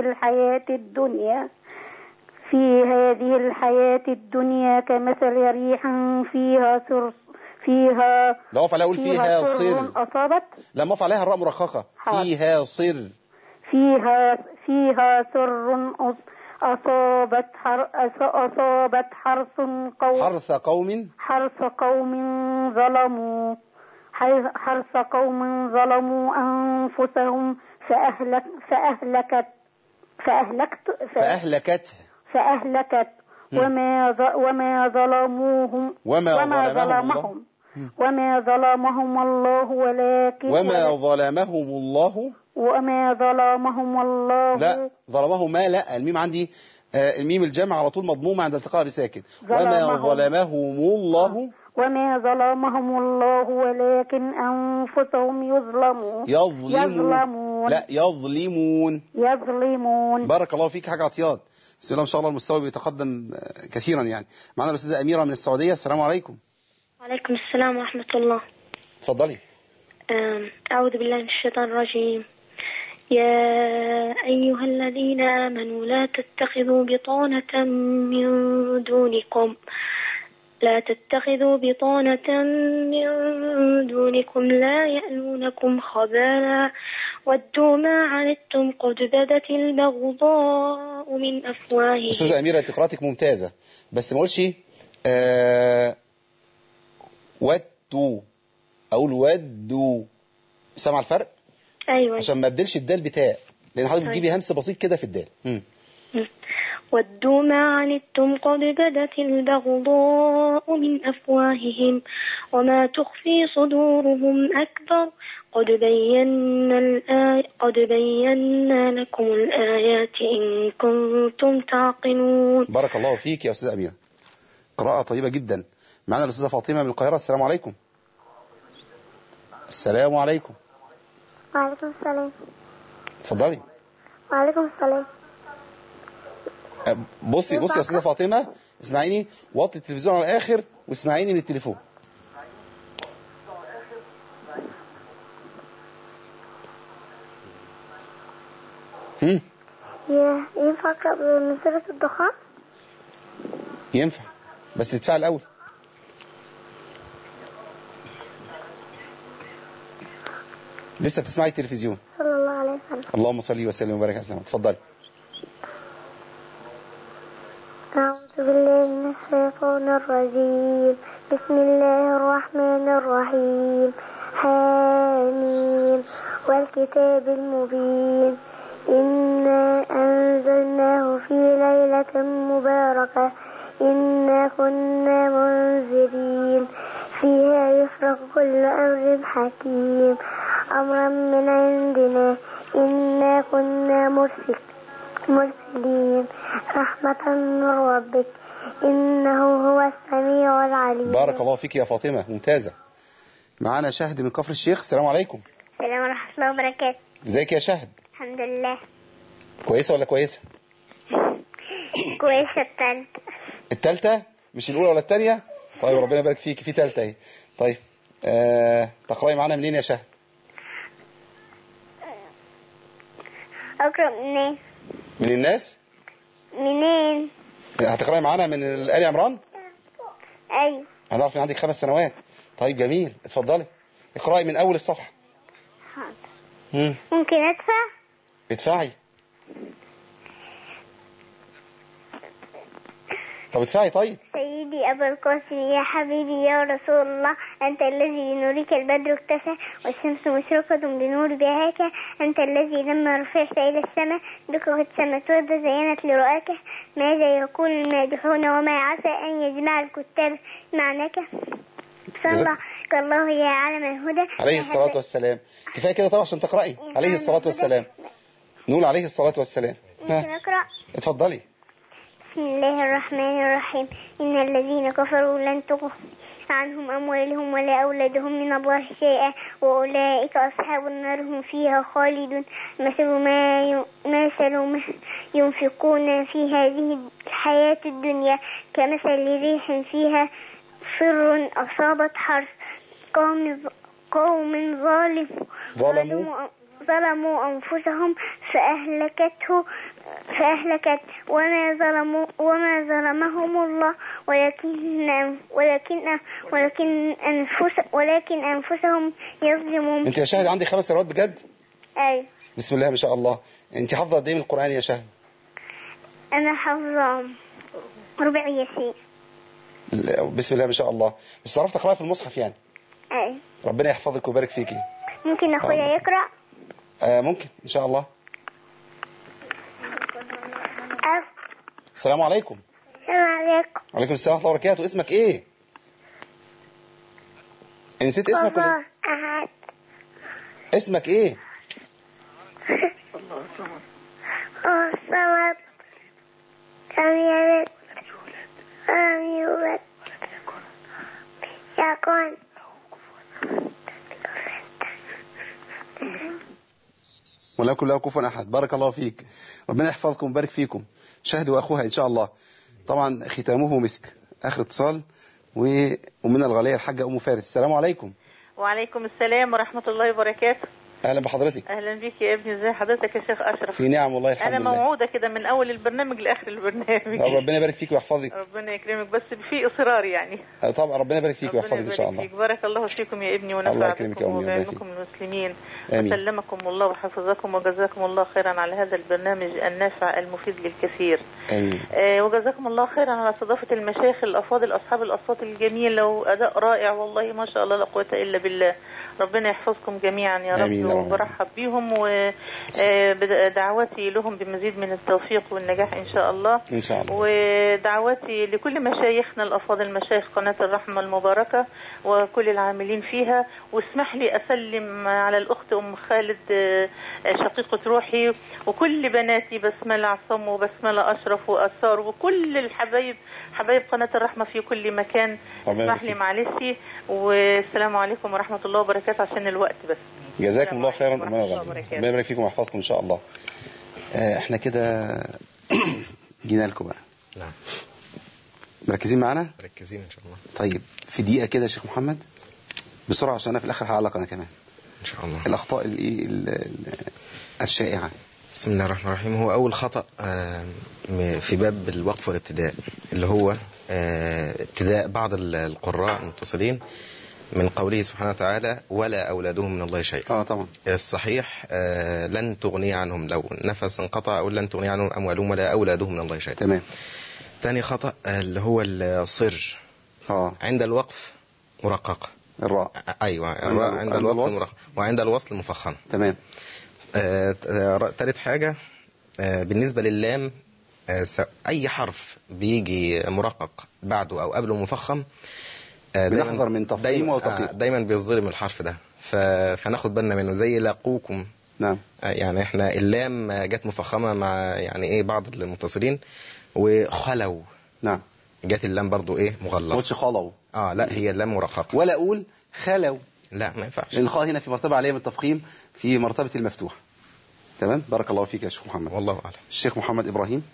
[SPEAKER 12] الحياة الدنيا كمثل ريح فيها
[SPEAKER 1] لا وقف عليها أقول فيها صر.
[SPEAKER 12] أصابت.
[SPEAKER 1] لا وقف عليها الراء مرققة. فيها صر.
[SPEAKER 12] فيها سر أصابت حرث قوم ظلموا أنفسهم فأهلكت وما ظلمهم الله
[SPEAKER 1] لا ظلمهم ما لا الميم عندي الميم الجمع على طول مضمومة عند التقاء بساكن. وما ظلمهم الله ولكن أنفسهم يظلمون. بارك الله فيك حاجة عطيات. بسم الله ما شاء الله المستوى بيتقدم كثيرا يعني. معنا الأستاذة أميرة من السعودية. السلام عليكم.
[SPEAKER 13] وعليكم السلام ورحمة الله.
[SPEAKER 1] تفضلي.
[SPEAKER 13] أعوذ بالله من الشيطان الرجيم. يا أيها الذين آمنوا لا تتخذوا بطانة من دونكم لا يألونكم خبالا ودوا ما عنتم قد بدت البغضاء من أفواههم.
[SPEAKER 1] أستاذة أميرة قراءتك ممتازة بس ما قولش ودوا أقول ودوا. سامع الفرق؟
[SPEAKER 13] أيوة.
[SPEAKER 1] عشان ما ابدلش الدال بتاء لأن حضرتك بتجيبي همس بسيط كده في الدال.
[SPEAKER 13] ودوا ما عنتم قد بدت البغضاء من أفواههم وما تخفي صدورهم أكبر قد بينا لكم الآيات إن كنتم تعقلون.
[SPEAKER 1] بارك الله فيك يا أستاذة أميرة. قراءة طيبة جدا. معنا الأستاذة فاطمة من القاهرة. السلام عليكم.
[SPEAKER 5] وعليكم السلام.
[SPEAKER 1] تفضلي.
[SPEAKER 8] وعليكم السلام.
[SPEAKER 1] بصي يا استاذه فاطمه، اسمعيني، وطي التلفزيون على الاخر واسمعيني من التليفون.
[SPEAKER 8] ينفع اقرا من سورة الدخان؟
[SPEAKER 1] ينفع، بس تدفع الاول. لسه بتسمعي التلفزيون.
[SPEAKER 8] صلى الله عليه وسلم.
[SPEAKER 1] اللهم صل وسلم وبارك على سيدنا. اتفضلي.
[SPEAKER 8] أعوذ بالله من الشيطان الرجيم. بسم الله الرحمن الرحيم. حميم والكتاب المبين. إنا أنزلناه في ليلة مباركة إنا كنا منذرين فيها يفرق كل أمر حكيم أمرا من عندنا إنا كنا مرسلين رحمة من ربك إنه هو السميع العليم.
[SPEAKER 1] بارك الله فيك يا فاطمة، ممتازة. معانا شهد من كفر الشيخ. السلام عليكم.
[SPEAKER 8] السلام ورحمة الله وبركاته.
[SPEAKER 1] ازيك يا شهد؟
[SPEAKER 8] الحمد لله.
[SPEAKER 1] كويسة ولا كويسة؟
[SPEAKER 8] كويسة. التالتة.
[SPEAKER 1] التالتة مش الأولى ولا التانية؟ طيب ربنا يبارك فيك، في تالتة اهي. طيب تقرأي معانا منين يا شهد؟
[SPEAKER 8] أقرأ منين؟
[SPEAKER 1] من الناس؟
[SPEAKER 8] منين؟
[SPEAKER 1] هتقرأي معانا من آل عمران؟
[SPEAKER 8] أيوة.
[SPEAKER 1] هنعرف ان عندك 5 سنوات. طيب جميل، اتفضلي اقرأي من أول الصفحة.
[SPEAKER 8] حاضر. ممكن أدفع؟
[SPEAKER 1] ادفعي. طب ادفعي. طيب.
[SPEAKER 8] سيدي أبا القاسم يا حبيبي يا رسول الله، أنت الذي بنورك البدر اكتسى والشمس مشرقة بنور بهاك، أنت الذي لما رفعت إلى السماء بك قد سمت وزينت لرؤاك، ماذا يقول المادحون وما عسى أن يجمع الكتاب معناك، صلى الله يا عالم الهدى
[SPEAKER 1] عليه الصلاة والسلام. كفاية كده طبعا عشان تقرأي عليه الصلاة والسلام. نقول عليه الصلاة والسلام.
[SPEAKER 8] ممكن أقرأ؟
[SPEAKER 1] اتفضلي.
[SPEAKER 8] بسم الله الرحمن الرحيم. إن الذين كفروا لن تغني عنهم أموالهم ولا أولادهم من الله شيئا وأولئك أصحاب النار هم فيها خالدون. مثل ما ينفقون في هذه الحياة الدنيا كمثل ريح فيها صر أصابت حرث قوم ظلموا أنفسهم فأهلكت وما ظلمهم الله ولكن أنفسهم يظلمون.
[SPEAKER 1] انت يا شاهد عندك 5 سنوات بجد؟
[SPEAKER 8] أي.
[SPEAKER 1] بسم الله ما شاء الله. انت حافظة قد ايه من القرآن يا شاهد؟
[SPEAKER 8] أنا حافظة ربع ياسين.
[SPEAKER 1] بسم الله ما شاء الله. بس تعرف تقرأ في المصحف يعني؟
[SPEAKER 8] أي.
[SPEAKER 1] ربنا يحفظك ويبارك فيكي.
[SPEAKER 8] ممكن أخويا يقرأ؟
[SPEAKER 1] ممكن إن شاء الله. السلام عليكم.
[SPEAKER 8] السلام عليكم.
[SPEAKER 1] وعليكم السلام ورحمة الله وبركاته. اسمك ايه؟ نسيت اسمك ولا
[SPEAKER 8] أحد.
[SPEAKER 1] اسمك ايه؟
[SPEAKER 8] الله الصمد لم يلد ولم يولد يكن
[SPEAKER 1] ولم يكن له كفوا احد. بارك الله فيك، ربنا يحفظكم ويبارك فيكم. شهد واخوها ان شاء الله. طبعا ختامه مسك. اخر اتصال ومن الغاليه الحاجه ام فارس. السلام عليكم.
[SPEAKER 14] وعليكم السلام ورحمه الله وبركاته.
[SPEAKER 1] اهلا بحضرتك.
[SPEAKER 14] اهلا بيك يا ابني. ازي حضرتك يا شيخ اشرف؟
[SPEAKER 1] في نعم والله الحمد لله.
[SPEAKER 14] انا موعوده كده من اول البرنامج لاخر البرنامج.
[SPEAKER 1] ربنا يبارك فيك ويحفظك.
[SPEAKER 14] ربنا يكرمك بس في اصرار يعني.
[SPEAKER 1] طبعا ربنا يبارك فيك ويحفظك ان شاء الله.
[SPEAKER 14] بارك الله فيكم يا ابني ونفع بكم وبينكم المسلمين. وسلمكم الله وحفظكم وجزاكم الله خيرا على هذا البرنامج النافع المفيد للكثير.
[SPEAKER 1] امين.
[SPEAKER 14] وجزاكم الله خيرا على استضافه المشايخ الافاضل اصحاب الاصوات الجميله واداء رائع والله ما شاء الله لا قوه الا بالله. ربنا يحفظكم جميعا يا رب وبرحب بيهم ودعواتي لهم بمزيد من التوفيق والنجاح إن شاء الله.
[SPEAKER 1] إن شاء الله.
[SPEAKER 14] ودعواتي لكل مشايخنا الأفاضل مشايخ قناة الرحمة المباركة وكل العاملين فيها. واسمح لي أسلم على الأخت أم خالد شقيقة روحي وكل بناتي بسملة عصام وبسملة أشرف وأسار وكل الحبايب حبايب قناة الرحمة في كل مكان. اسمح لي معلش والسلام عليكم ورحمة الله وبركاته عشان الوقت بس.
[SPEAKER 1] جزاكم الله خيرا. ربنا يبارك فيكم ويحفظكم ان شاء الله. احنا كده جينا لكم بقى.
[SPEAKER 15] نعم.
[SPEAKER 1] مركزين معانا؟
[SPEAKER 15] مركزين ان شاء الله.
[SPEAKER 1] طيب في دقيقة كده يا شيخ محمد بسرعة عشان انا في الاخر هعلق انا كمان
[SPEAKER 15] ان شاء الله.
[SPEAKER 1] الاخطاء الشائعة.
[SPEAKER 15] بسم الله الرحمن الرحيم. هو اول خطأ في باب الوقف والابتداء اللي هو ابتداء بعض القراء المتصلين من قوله سبحانه وتعالى ولا أولادهم من الله شيئا.
[SPEAKER 1] طبعا.
[SPEAKER 15] الصحيح لن تغني عنهم لو نفس انقطع أو لن تغني عنهم أموالهم ولا أولادهم من الله شيئا.
[SPEAKER 1] تمام.
[SPEAKER 15] ثاني خطأ اللي هو الصر عند الوقف مرققة.
[SPEAKER 1] الراء.
[SPEAKER 15] أيوة الراء عند الوقف مرققة وعند الوصل مفخمة.
[SPEAKER 1] تمام.
[SPEAKER 15] ثالث حاجة بالنسبة لللام أي حرف بيجي مرقق بعده أو قبله مفخم
[SPEAKER 1] بنحذر من تفخيمه وتقييمه.
[SPEAKER 15] دايما بيظلم الحرف ده فناخد بالنا منه زي لاقوكم.
[SPEAKER 1] نعم.
[SPEAKER 15] يعني احنا اللام جت مفخمة مع يعني ايه بعض المتصلين وخلو.
[SPEAKER 1] نعم.
[SPEAKER 15] جت اللام برضو ايه مغلظة.
[SPEAKER 1] قلتش خلو.
[SPEAKER 15] لا هي اللام مرققة.
[SPEAKER 1] ولا اقول خلو.
[SPEAKER 15] لا ما ينفعش.
[SPEAKER 1] الخاء هنا في مرتبة عالية من التفخيم في مرتبة المفتوح. تمام. بارك الله فيك يا شيخ محمد.
[SPEAKER 15] والله أعلم.
[SPEAKER 1] الشيخ محمد إبراهيم.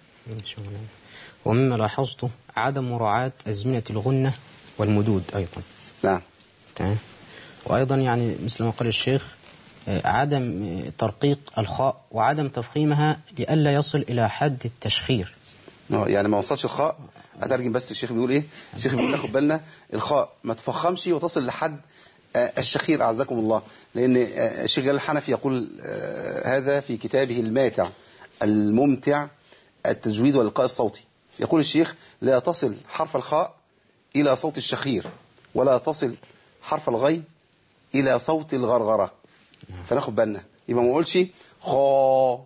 [SPEAKER 16] ومما لاحظته عدم مراعاة أزمنة الغنة والمدود أيضا.
[SPEAKER 1] نعم.
[SPEAKER 16] تمام. وأيضا يعني مثل ما قال الشيخ عدم ترقيق الخاء وعدم تفخيمها لئلا يصل إلى حد التشخير.
[SPEAKER 1] يعني ما وصلش الخاء. أترجم بس الشيخ بيقول إيه. الشيخ بيقول ناخد بالنا الخاء ما تفخمش وتصل لحد الشخير أعزكم الله. لأن الشيخ جلال الحنفي يقول هذا في كتابه الماتع الممتع التجويد والإلقاء الصوتي. يقول الشيخ لا تصل حرف الخاء إلى صوت الشخير ولا تصل حرف الغين إلى صوت الغرغرة. فناخد بالنا يبقى ما اقولش خا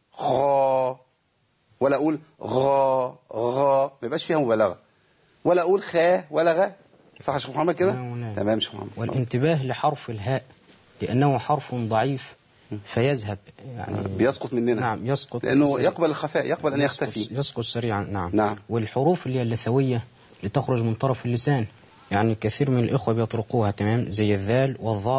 [SPEAKER 1] خا ولا اقول غا غا ما يبقاش فيها مبالغة ولا اقول خا ولا غا. صح يا شيخ محمد كده؟ تمام يا شيخ محمد.
[SPEAKER 16] والانتباه لحرف الهاء لأنه حرف ضعيف فيذهب يعني
[SPEAKER 1] بيسقط مننا.
[SPEAKER 16] نعم يسقط
[SPEAKER 1] لأنه يقبل الخفاء يقبل أن يختفي.
[SPEAKER 16] يسقط سريعا.
[SPEAKER 1] نعم.
[SPEAKER 16] والحروف اللي هي اللثوية لتخرج من طرف اللسان يعني كثير من الإخوة بيطرقوها. تمام. زي الذال والظاء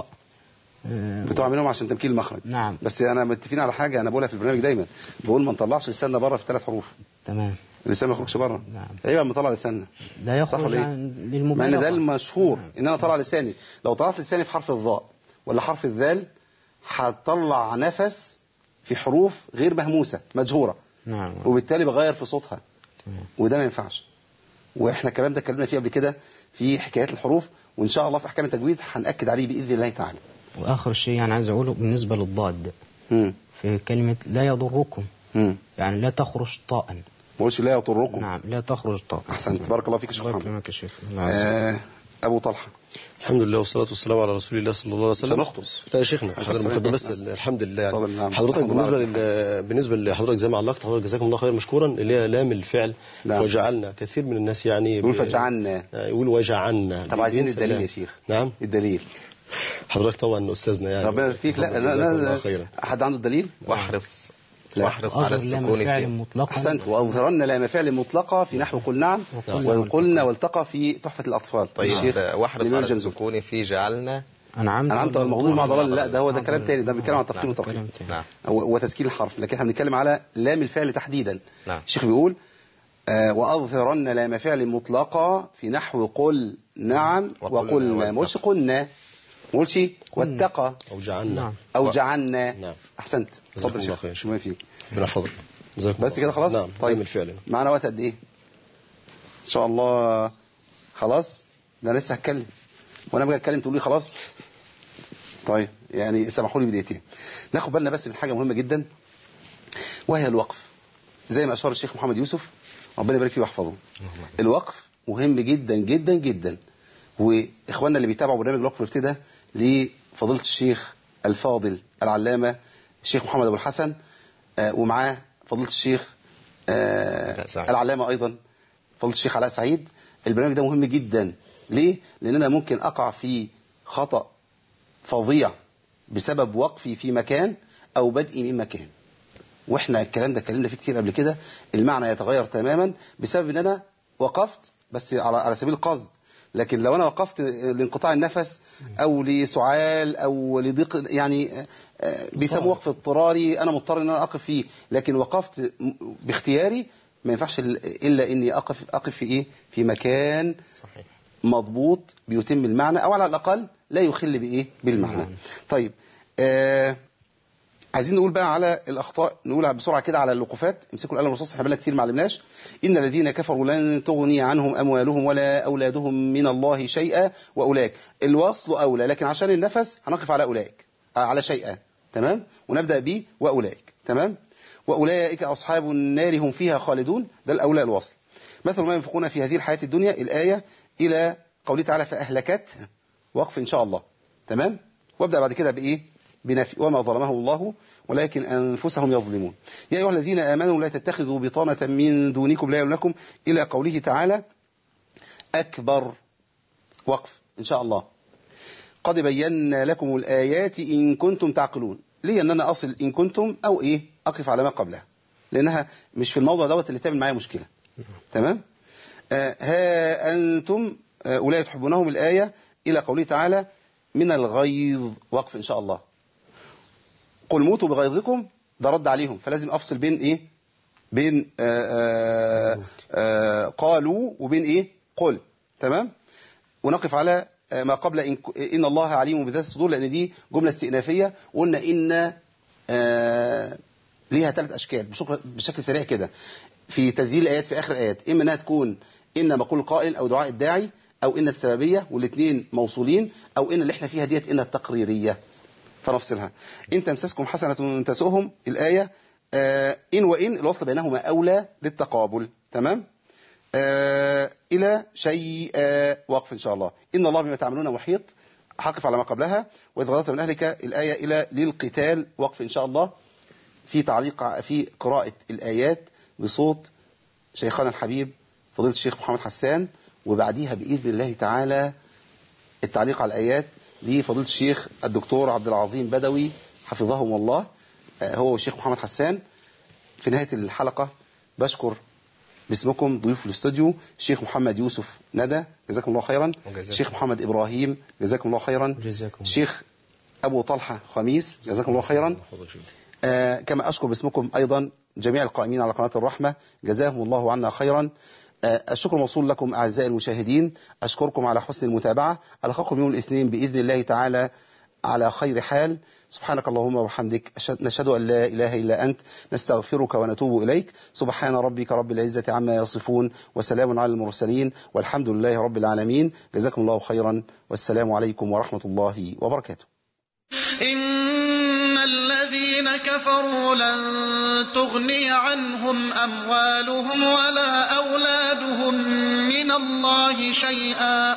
[SPEAKER 1] بتوع منهم عشان تمكين المخرج.
[SPEAKER 16] نعم.
[SPEAKER 1] بس أنا متفقين على حاجة أنا بقولها في البرنامج دايما بقول ما نطلعش لساننا بره في 3 حروف.
[SPEAKER 16] تمام.
[SPEAKER 1] اللسان ما يخرجش بره.
[SPEAKER 16] نعم.
[SPEAKER 1] ايوه بنطلع لساننا
[SPEAKER 16] لا يخرج للمبالغة.
[SPEAKER 1] مع ان ده المشهور ان انا اطلع لساني. لو طلعت لساني في حرف الضاء ولا حرف الذال هتطلع نفس في حروف غير مهموسة مجهورة.
[SPEAKER 16] نعم.
[SPEAKER 1] وبالتالي بغير في صوتها.
[SPEAKER 16] تمام.
[SPEAKER 1] وده ما ينفعش. واحنا الكلام ده اتكلمنا فيه قبل كده في حكايات الحروف وان شاء الله في احكام التجويد هنأكد عليه باذن الله تعالى.
[SPEAKER 16] واخر شيء يعني عايز اقوله بالنسبة للضاد في كلمة لا يضركم يعني لا تخرج طاء.
[SPEAKER 1] مش لا يضركم.
[SPEAKER 16] نعم لا تخرج طاء.
[SPEAKER 1] احسنت. بارك الله فيك يا شيخ محمد. ابو طلحة.
[SPEAKER 4] الحمد لله والصلاة والسلام على رسول الله صلى الله عليه وسلم.
[SPEAKER 1] نخطص.
[SPEAKER 4] لا يا شيخنا حضرتك مقدم بس الحمد لله يعني. حضرتك بالنسبة لحضرتك زي ما علقت حضرتك جزاكم الله خير مشكورا اللي هي لام الفعل. نعم. وجعلنا كثير من الناس يعني
[SPEAKER 1] يقول فجعلنا
[SPEAKER 4] يقول وجعلنا.
[SPEAKER 1] طب عايزين الدليل يا شيخ.
[SPEAKER 4] نعم
[SPEAKER 1] الدليل.
[SPEAKER 4] حضرتك طبعا استاذنا يعني
[SPEAKER 1] ربنا يفتيك. لا حد عنده الدليل.
[SPEAKER 15] واحرص على السكون
[SPEAKER 16] فيه.
[SPEAKER 1] احسنت. واظهرن لام فعل مطلقه في نحو قل نعم وقلنا والتقى في تحفة الأطفال.
[SPEAKER 15] طيب واحرص على السكون في جعلنا
[SPEAKER 1] أنعمت والمغضوب مع ضلال. لا ده هو ده كلام تاني. ده بيتكلم عن تفخيم وترقيم وتسكين الحرف. لكن احنا بنتكلم على لام الفعل تحديدا. الشيخ بيقول وأظهرن لام فعل مطلقه في نحو قل نعم وقلنا. ما قلش قلنا ما قلش واتقى أو جعلنا.
[SPEAKER 4] نعم.
[SPEAKER 1] أحسنت. اتفضل يا شيخ. شو ما فيك
[SPEAKER 4] بالحفظ
[SPEAKER 1] بس كده خلاص.
[SPEAKER 4] نعم.
[SPEAKER 1] طيب
[SPEAKER 4] الفعل
[SPEAKER 1] معنا وقت قد ايه ان شاء الله؟ خلاص ده انا لسه هتكلم وانا باجي اتكلم تقول لي خلاص. طيب يعني سامحوا لي بدقيقتين. ناخد بالنا بس من حاجه مهمه جدا وهي الوقف. زي ما اشار الشيخ محمد يوسف ربنا يبارك فيه ويحفظه. الوقف مهم جدا جدا جدا. واخواننا اللي بيتابعوا برنامج الوقف والابتداء لفضيله الشيخ الفاضل العلامه الشيخ محمد ابو الحسن ومعاه فضيله الشيخ العلامة أيضا فضيلة الشيخ علاء سعيد. البرنامج ده مهم جدا. ليه؟ لأن أنا ممكن أقع في خطأ فظيع بسبب وقفي في مكان أو بدئي من مكان. وإحنا الكلام ده اتكلمنا فيه كتير قبل كده. المعنى يتغير تماما بسبب أن أنا وقفت بس على سبيل القصد لكن لو أنا وقفت لانقطاع النفس أو لسعال أو لضيق يعني بيسموه وقف اضطراري، أنا مضطر أن أنا أقف فيه، لكن وقفت باختياري ما ينفعش إلا أني أقف في إيه؟ في مكان صحيح مضبوط بيتم المعنى، أو على الأقل لا يخل بإيه؟ بالمعنى. طيب عايزين نقول بقى على الأخطاء، نقول بسرعة كده على الوقوفات. امسكوا القلم والرصاص، احنا بقالنا كتير ما علمناش. إن الذين كفروا لن تغني عنهم أموالهم ولا أولادهم من الله شيئا وأولئك. الوصل أولى، لكن عشان النفس هنقف على أولئك، على شيئا، تمام، ونبدأ به وأولئك، تمام. وأولئك أصحاب النار هم فيها خالدون، ده الأولى الوصل. مثل ما ينفقون في هذه الحياة الدنيا، الآية إلى قوله تعالى فأهلكت، وقف إن شاء الله، تمام. وابدأ بعد كده بإيه؟ بنفي وما ظلمه الله ولكن أنفسهم يظلمون. يا أيها الذين آمنوا لا تتخذوا بطانة من دونكم لا يلونكم، إلى قوله تعالى أكبر، وقف إن شاء الله. قد بينا لكم الآيات إن كنتم تعقلون. ليه أن أنا أصل إن كنتم أو إيه أقف على ما قبلها، لأنها مش في الموضوع دوت اللي تعمل معايا مشكلة، تمام. ها أنتم أولئك تحبونهم، الآية إلى قوله تعالى من الغيظ، وقف إن شاء الله. قل موتوا بغيظكم، ده رد عليهم، فلازم أفصل بين إيه؟ بين قالوا وبين إيه؟ قل، تمام. ونقف على ما قبل إن الله عليم بذات الصدور، لأن دي جملة استئنافية، وقلنا إن ليها 3 أشكال بشكل سريع كده في تذييل الآيات في آخر الآيات. إما أنها تكون إن مقول القائل أو دعاء الداعي، أو إن السببية، والاثنين موصولين، أو إن اللي احنا فيها ديت إن التقريرية، فنفصلها. إن تمسسكم حسنة تسؤهم، الآية إن وإن الوصل بينهما أولى للتقابل، تمام. إلى شيء، وقف إن شاء الله. إن الله بما تعملون محيط، حقف على ما قبلها. وإذ غدوت من أهلك، الآية إلى للقتال، وقف إن شاء الله. في تعليق في قراءة الآيات بصوت شيخنا الحبيب فضيلة الشيخ محمد حسان، وبعديها بإذن الله تعالى التعليق على الآيات لفضيلة الشيخ الدكتور عبد العظيم بدوي حفظهم الله، هو والشيخ محمد حسان. في نهاية الحلقة بشكر باسمكم ضيوف الاستوديو، الشيخ محمد يوسف ندى جزاكم الله خيرا، الشيخ محمد إبراهيم جزاكم الله خيرا، الشيخ أبو طلحة خميس جزاكم الله خيرا. كما أشكر باسمكم أيضا جميع القائمين على قناة الرحمة جزاهم الله عنا خيرا. الشكر موصول لكم أعزائي المشاهدين، أشكركم على حسن المتابعة. ألقاكم يوم الاثنين بإذن الله تعالى على خير حال. سبحانك اللهم وبحمدك، نشهد أن لا إله إلا أنت، نستغفرك ونتوب إليك. سبحان ربك رب العزة عما يصفون، وسلام على المرسلين، والحمد لله رب العالمين. جزاكم الله خيرا، والسلام عليكم ورحمة الله وبركاته.
[SPEAKER 17] إن الذين كفروا لن تغني عنهم أموالهم ولا أولادهم من الله شيئا،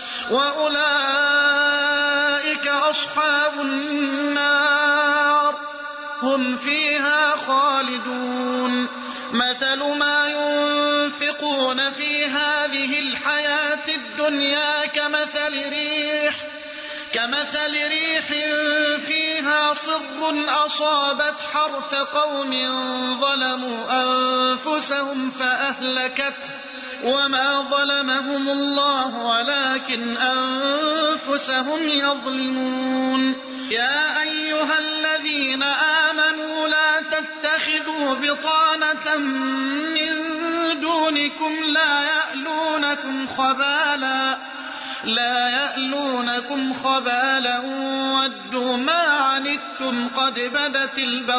[SPEAKER 17] وأولئك أصحاب النار هم فيها خالدون. مثل ما ينفقون في هذه الحياة الدنيا كمثل ريح فيها صر أصابت حرث قوم ظلموا أنفسهم فأهلكته، وما ظلمهم الله ولكن أنفسهم يظلمون. يا أيها الذين آمنوا لا تتخذوا بطانة من دونكم لا يألونكم خبالا ودوا ما عنتم قد بدت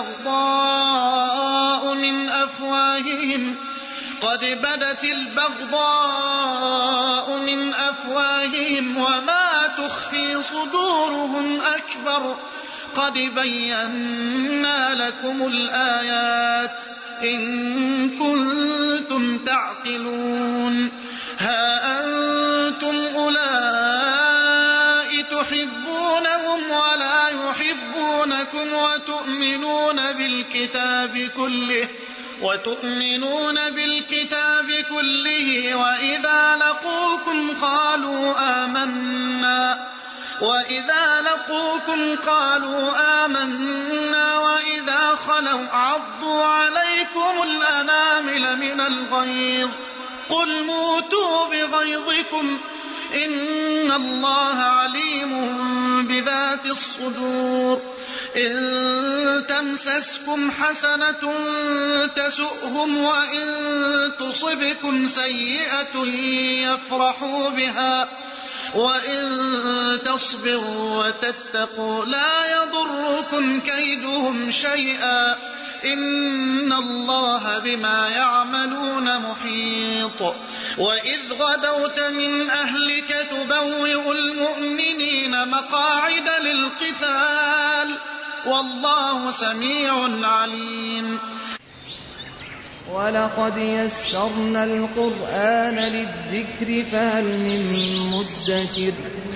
[SPEAKER 17] البغضاء من أفواههم وما تخفي صدورهم أكبر. قد بينا لكم الآيات إن كنتم تعقلون. ها أنتم أولئك تحبونهم ولا يحبونكم وتؤمنون بالكتاب كله وإذا لقوكم قالوا آمنا وإذا خلوا عضوا عليكم الأنامل من الغيظ. قل موتوا بغيظكم إن الله عليم بذات الصدور إن تمسسكم حسنة تسؤهم وإن تصبكم سيئة يفرحوا بها وإن تصبروا وتتقوا لا يضركم كيدهم شيئا إن الله بما يعملون محيط وإذ غدوت من أهلك تبوئ المؤمنين مقاعد للقتال والله سميع عليم
[SPEAKER 18] ولقد يسرنا القرآن للذكر فهل من مدكر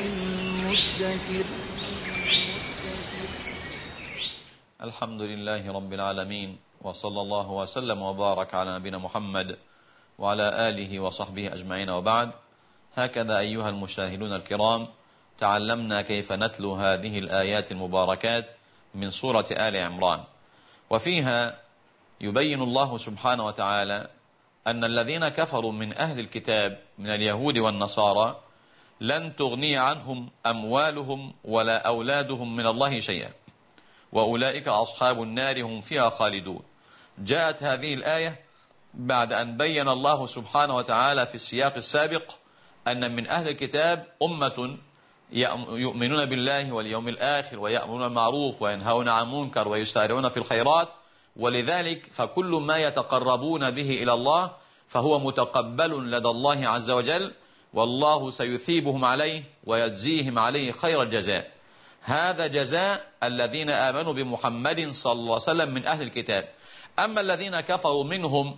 [SPEAKER 19] الحمد لله رب العالمين وصلى الله وسلم وبارك على نبينا محمد وعلى آله وصحبه أجمعين وبعد. هكذا أيها المشاهدون الكرام تعلمنا كيف نتلو هذه الآيات المباركات من سورة آل عمران، وفيها يبين الله سبحانه وتعالى أن الذين كفروا من أهل الكتاب من اليهود والنصارى لن تغني عنهم أموالهم ولا أولادهم من الله شيئا وأولئك أصحاب النار هم فيها خالدون. جاءت هذه الآية بعد أن بين الله سبحانه وتعالى في السياق السابق أن من أهل الكتاب أمة يؤمنون بالله واليوم الآخر ويأمرون بالمعروف وينهون عن المنكر ويسارعون في الخيرات، ولذلك فكل ما يتقربون به إلى الله فهو متقبل لدى الله عز وجل، والله سيثيبهم عليه ويجزيهم عليه خير الجزاء. هذا جزاء الذين آمنوا بمحمد صلى الله عليه وسلم من أهل الكتاب. أما الذين كفروا منهم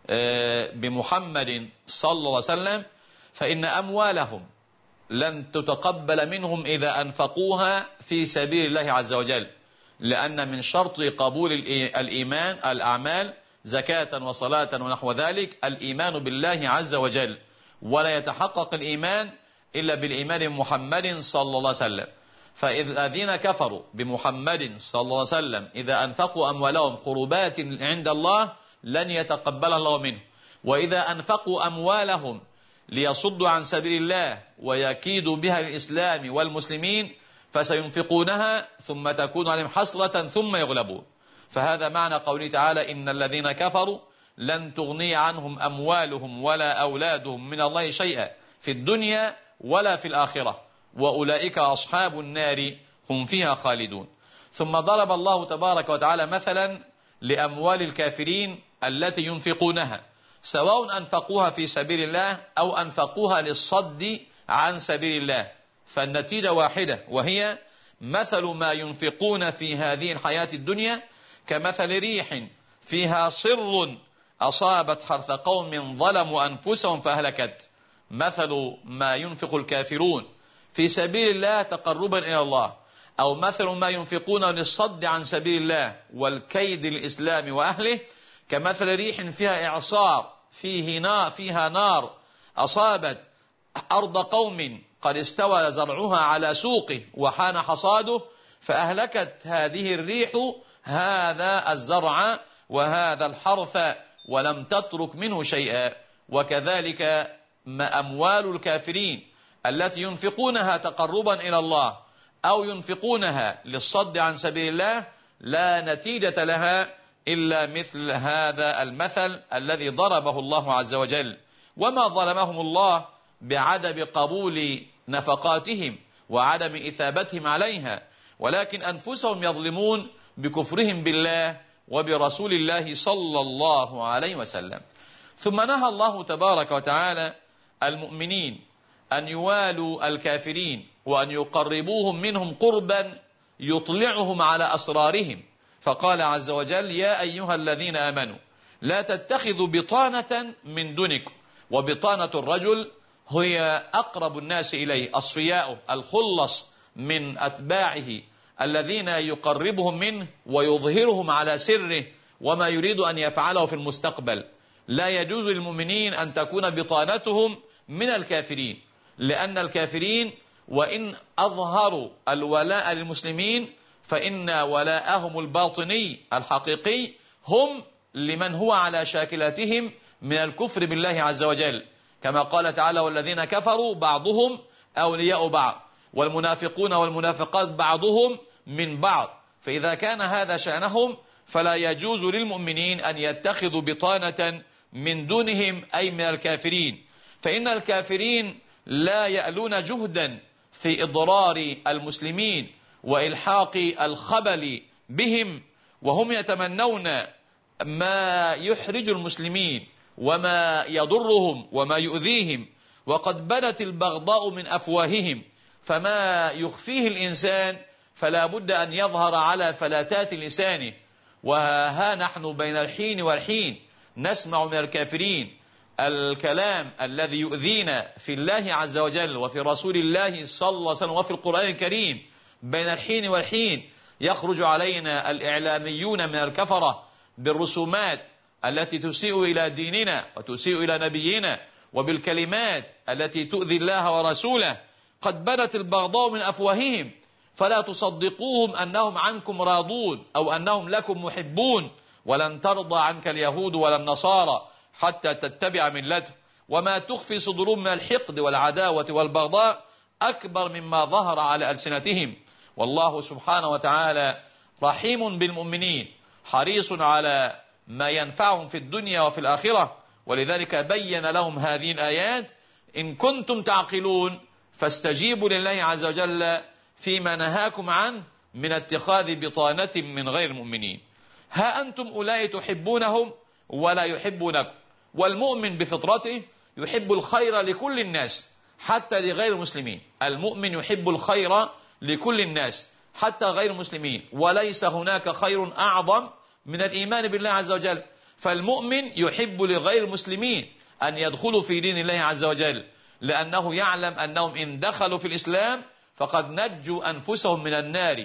[SPEAKER 19] بمحمد صلى الله عليه وسلم فإن أموالهم لن تتقبل منهم إذا أنفقوها في سبيل الله عز وجل، لأن من شرط قبول الإيمان الأعمال زكاة وصلاة ونحو ذلك الإيمان بالله عز وجل، ولا يتحقق الإيمان إلا بالإيمان بمحمد صلى الله عليه وسلم. فالذين كفروا بمحمد صلى الله عليه وسلم إذا أنفقوا أموالهم قربات عند الله لن يتقبل الله منه، وإذا أنفقوا أموالهم ليصدوا عن سبيل الله ويكيدوا بها الإسلام والمسلمين فسينفقونها ثم تكون عليهم حسرة ثم يغلبون. فهذا معنى قوله تعالى إن الذين كفروا لن تغني عنهم أموالهم ولا أولادهم من الله شيئا في الدنيا ولا في الآخرة وأولئك أصحاب النار هم فيها خالدون. ثم ضرب الله تبارك وتعالى مثلا لأموال الكافرين التي ينفقونها، سواء أنفقوها في سبيل الله أو أنفقوها للصد عن سبيل الله، فالنتيجة واحدة، وهي مثل ما ينفقون في هذه الحياة الدنيا كمثل ريح فيها صر أصابت حرث قوم ظلموا أنفسهم فأهلكت. مثل ما ينفق الكافرون في سبيل الله تقربا إلى الله، أو مثل ما ينفقون للصد عن سبيل الله والكيد الإسلام وأهله كمثل ريح فيها إعصار فيها نار أصابت أرض قوم قد استوى زرعها على سوقه وحان حصاده فأهلكت هذه الريح هذا الزرع وهذا الحرث ولم تترك منه شيئا. وكذلك أموال الكافرين التي ينفقونها تقربا إلى الله أو ينفقونها للصد عن سبيل الله لا نتيجة لها إلا مثل هذا المثل الذي ضربه الله عز وجل. وما ظلمهم الله بعدم قبول نفقاتهم وعدم إثابتهم عليها، ولكن أنفسهم يظلمون بكفرهم بالله وبرسول الله صلى الله عليه وسلم. ثم نهى الله تبارك وتعالى المؤمنين أن يوالوا الكافرين وأن يقربوهم منهم قربا يطلعهم على أسرارهم، فقال عز وجل يا أيها الذين آمنوا لا تتخذوا بطانة من دونكم. وبطانة الرجل هي أقرب الناس إليه، أصفياؤه الخلص من أتباعه الذين يقربهم منه ويظهرهم على سره وما يريد أن يفعله في المستقبل. لا يجوز للمؤمنين أن تكون بطانتهم من الكافرين، لأن الكافرين وإن أظهروا الولاء للمسلمين فإن ولاءهم الباطني الحقيقي هم لمن هو على شاكلتهم من الكفر بالله عز وجل، كما قال تعالى والذين كفروا بعضهم أولياء بعض والمنافقون والمنافقات بعضهم من بعض. فإذا كان هذا شأنهم فلا يجوز للمؤمنين أن يتخذوا بطانة من دونهم أي من الكافرين، فإن الكافرين لا يألون جهدا في إضرار المسلمين وإلحاق الخبل بهم، وهم يتمنون ما يحرج المسلمين وما يضرهم وما يؤذيهم، وقد بدت البغضاء من أفواههم، فما يخفيه الإنسان فلا بد أن يظهر على فلاتات لسانه. وها نحن بين الحين والحين نسمع من الكافرين الكلام الذي يؤذينا في الله عز وجل وفي رسول الله صلى الله عليه وسلم وفي القرآن الكريم. بين الحين والحين يخرج علينا الإعلاميون من الكفرة بالرسومات التي تسيء إلى ديننا وتسيء إلى نبينا، وبالكلمات التي تؤذي الله ورسوله. قد بدت البغضاء من أفواههم، فلا تصدقوهم أنهم عنكم راضون أو أنهم لكم محبون. ولن ترضى عنك اليهود ولا النصارى حتى تتبع ملتهم، وما تخفي صدورهم من الحقد والعداوة والبغضاء أكبر مما ظهر على ألسنتهم. والله سبحانه وتعالى رحيم بالمؤمنين، حريص على ما ينفعهم في الدنيا وفي الآخرة، ولذلك بين لهم هذه الآيات: إن كنتم تعقلون فاستجيبوا لله عز وجل فيما نهاكم عنه من اتخاذ بطانة من غير المؤمنين. ها أنتم أولئك تحبونهم ولا يحبونكم. والمؤمن بفطرته يحب الخير لكل الناس حتى لغير المسلمين. المؤمن يحب الخير لكل الناس حتى غير المسلمين، وليس هناك خير أعظم من الإيمان بالله عز وجل. فالمؤمن يحب لغير المسلمين أن يدخلوا في دين الله عز وجل، لأنه يعلم أنهم إن دخلوا في الإسلام فقد نجوا أنفسهم من النار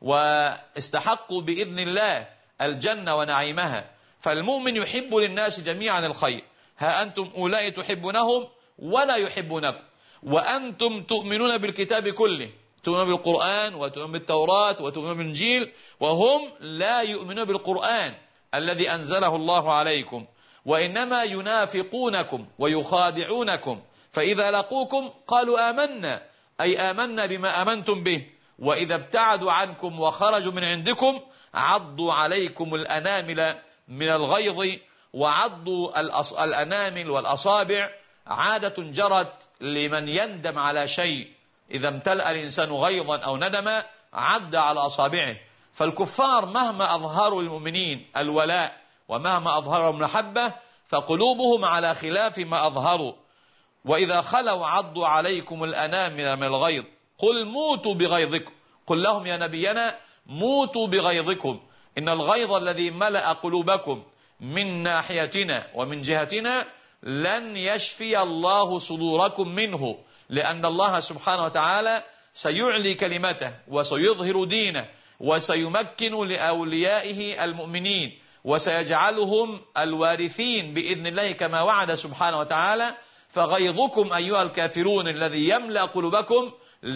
[SPEAKER 19] واستحقوا بإذن الله الجنة ونعيمها. فالمؤمن يحب للناس جميعا الخير. ها أنتم أولئك تحبونهم ولا يحبونكم وأنتم تؤمنون بالكتاب كله، تؤمنون بالقرآن وتؤمنون بالتوراة وتؤمنون بالإنجيل، وهم لا يؤمنون بالقرآن الذي أنزله الله عليكم، وإنما ينافقونكم ويخادعونكم. فإذا لقوكم قالوا آمنا، أي آمنا بما آمنتم به، وإذا ابتعدوا عنكم وخرجوا من عندكم عضوا عليكم الأنامل من الغيظ. وعضوا الأنامل والأصابع عادة جرت لمن يندم على شيء، إذا امتلأ الإنسان غيظا أو ندما عد على أصابعه. فالكفار مهما أظهروا للمؤمنين الولاء ومهما أظهروا المحبة فقلوبهم على خلاف ما أظهروا. وإذا خلوا عضوا عليكم الأنامل من الغيظ قل موتوا بغيظكم. قل لهم يا نبينا موتوا بغيظكم، إن الغيظ الذي ملأ قلوبكم من ناحيتنا ومن جهتنا لن يشفي الله صدوركم منه، لأن الله سبحانه وتعالى سيعلي كلمته وسيظهر دينه وسيمكن لأوليائه المؤمنين وسيجعلهم الوارثين بإذن الله كما وعد سبحانه وتعالى. فغيظكم أيها الكافرون الذي يملأ قلوبكم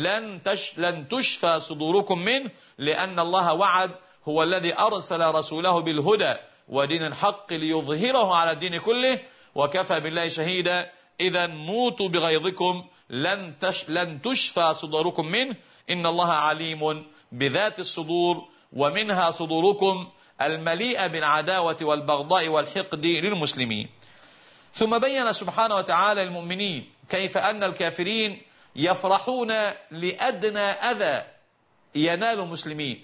[SPEAKER 19] لن تشفى صدوركم منه، لأن الله وعد، هو الذي أرسل رسوله بالهدى ودين الحق ليظهره على الدين كله وكفى بالله شهيدا. إذا موتوا بغيظكم لن تشفى صدوركم منه، إن الله عليم بذات الصدور، ومنها صدوركم المليئة بالعداوة والبغضاء والحقد للمسلمين. ثم بين سبحانه وتعالى المؤمنين كيف أن الكافرين يفرحون لأدنى أذى ينال المسلمين،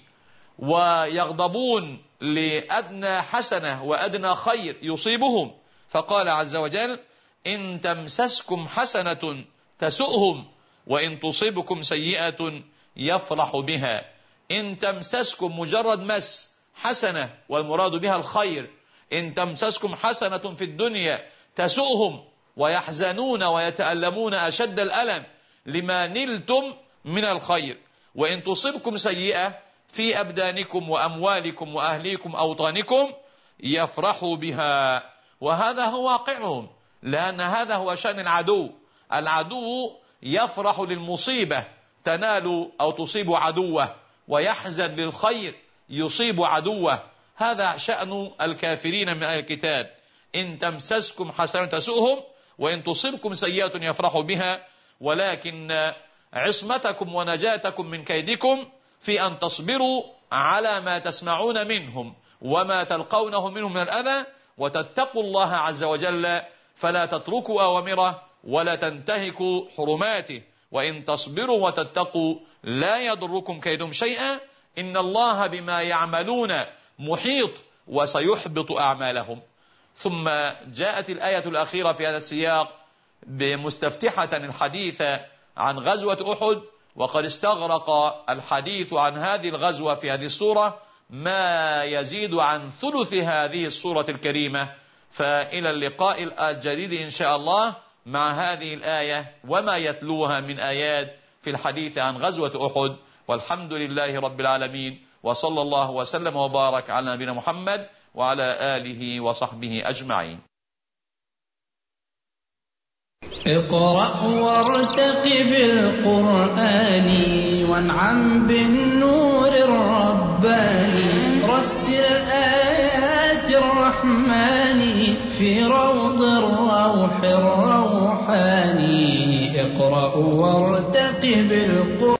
[SPEAKER 19] ويغضبون لأدنى حسنة وأدنى خير يصيبهم. فقال عز وجل إن تمسسكم حسنة تسؤهم وإن تصيبكم سيئة يفرح بها. إن تمسسكم مجرد مس حسنة، والمراد بها الخير. إن تمسسكم حسنة في الدنيا تسؤهم ويحزنون ويتألمون أشد الألم لما نلتم من الخير. وإن تصيبكم سيئة في أبدانكم وأموالكم وأهليكم أوطانكم يفرحوا بها. وهذا هو واقعهم، لأن هذا هو شأن العدو. العدو يفرح للمصيبة تنال أو تصيب عدوه، ويحزن للخير يصيب عدوه. هذا شأن الكافرين من الكتاب. إن تمسسكم حسنة تسؤهم وإن تصبكم سيئة يفرحوا بها، ولكن عصمتكم ونجاتكم من كيدكم في أن تصبروا على ما تسمعون منهم وما تلقونه منهم من الأذى، وتتقوا الله عز وجل فلا تتركوا أوامره ولا تنتهكوا حرماته. وإن تصبروا وتتقوا لا يضركم كيدهم شيئا، إن الله بما يعملون محيط وسيحبط أعمالهم. ثم جاءت الآية الأخيرة في هذا السياق بمستفتحة الحديث عن غزوة أحد، وقد استغرق الحديث عن هذه الغزوة في هذه السورة ما يزيد عن ثلث هذه السورة الكريمة. فإلى اللقاء الجديد إن شاء الله مع هذه الآية وما يتلوها من آيات في الحديث عن غزوة أحد، والحمد لله رب العالمين، وصلى الله وسلم وبارك على نبينا محمد وعلى آله وصحبه أجمعين.
[SPEAKER 18] اقرأ وارتقب القرآن وانعم بالنور الرباني، رتل آيات الرحمن في روض الروح الروحاني. اقرأ وارتقب القرآن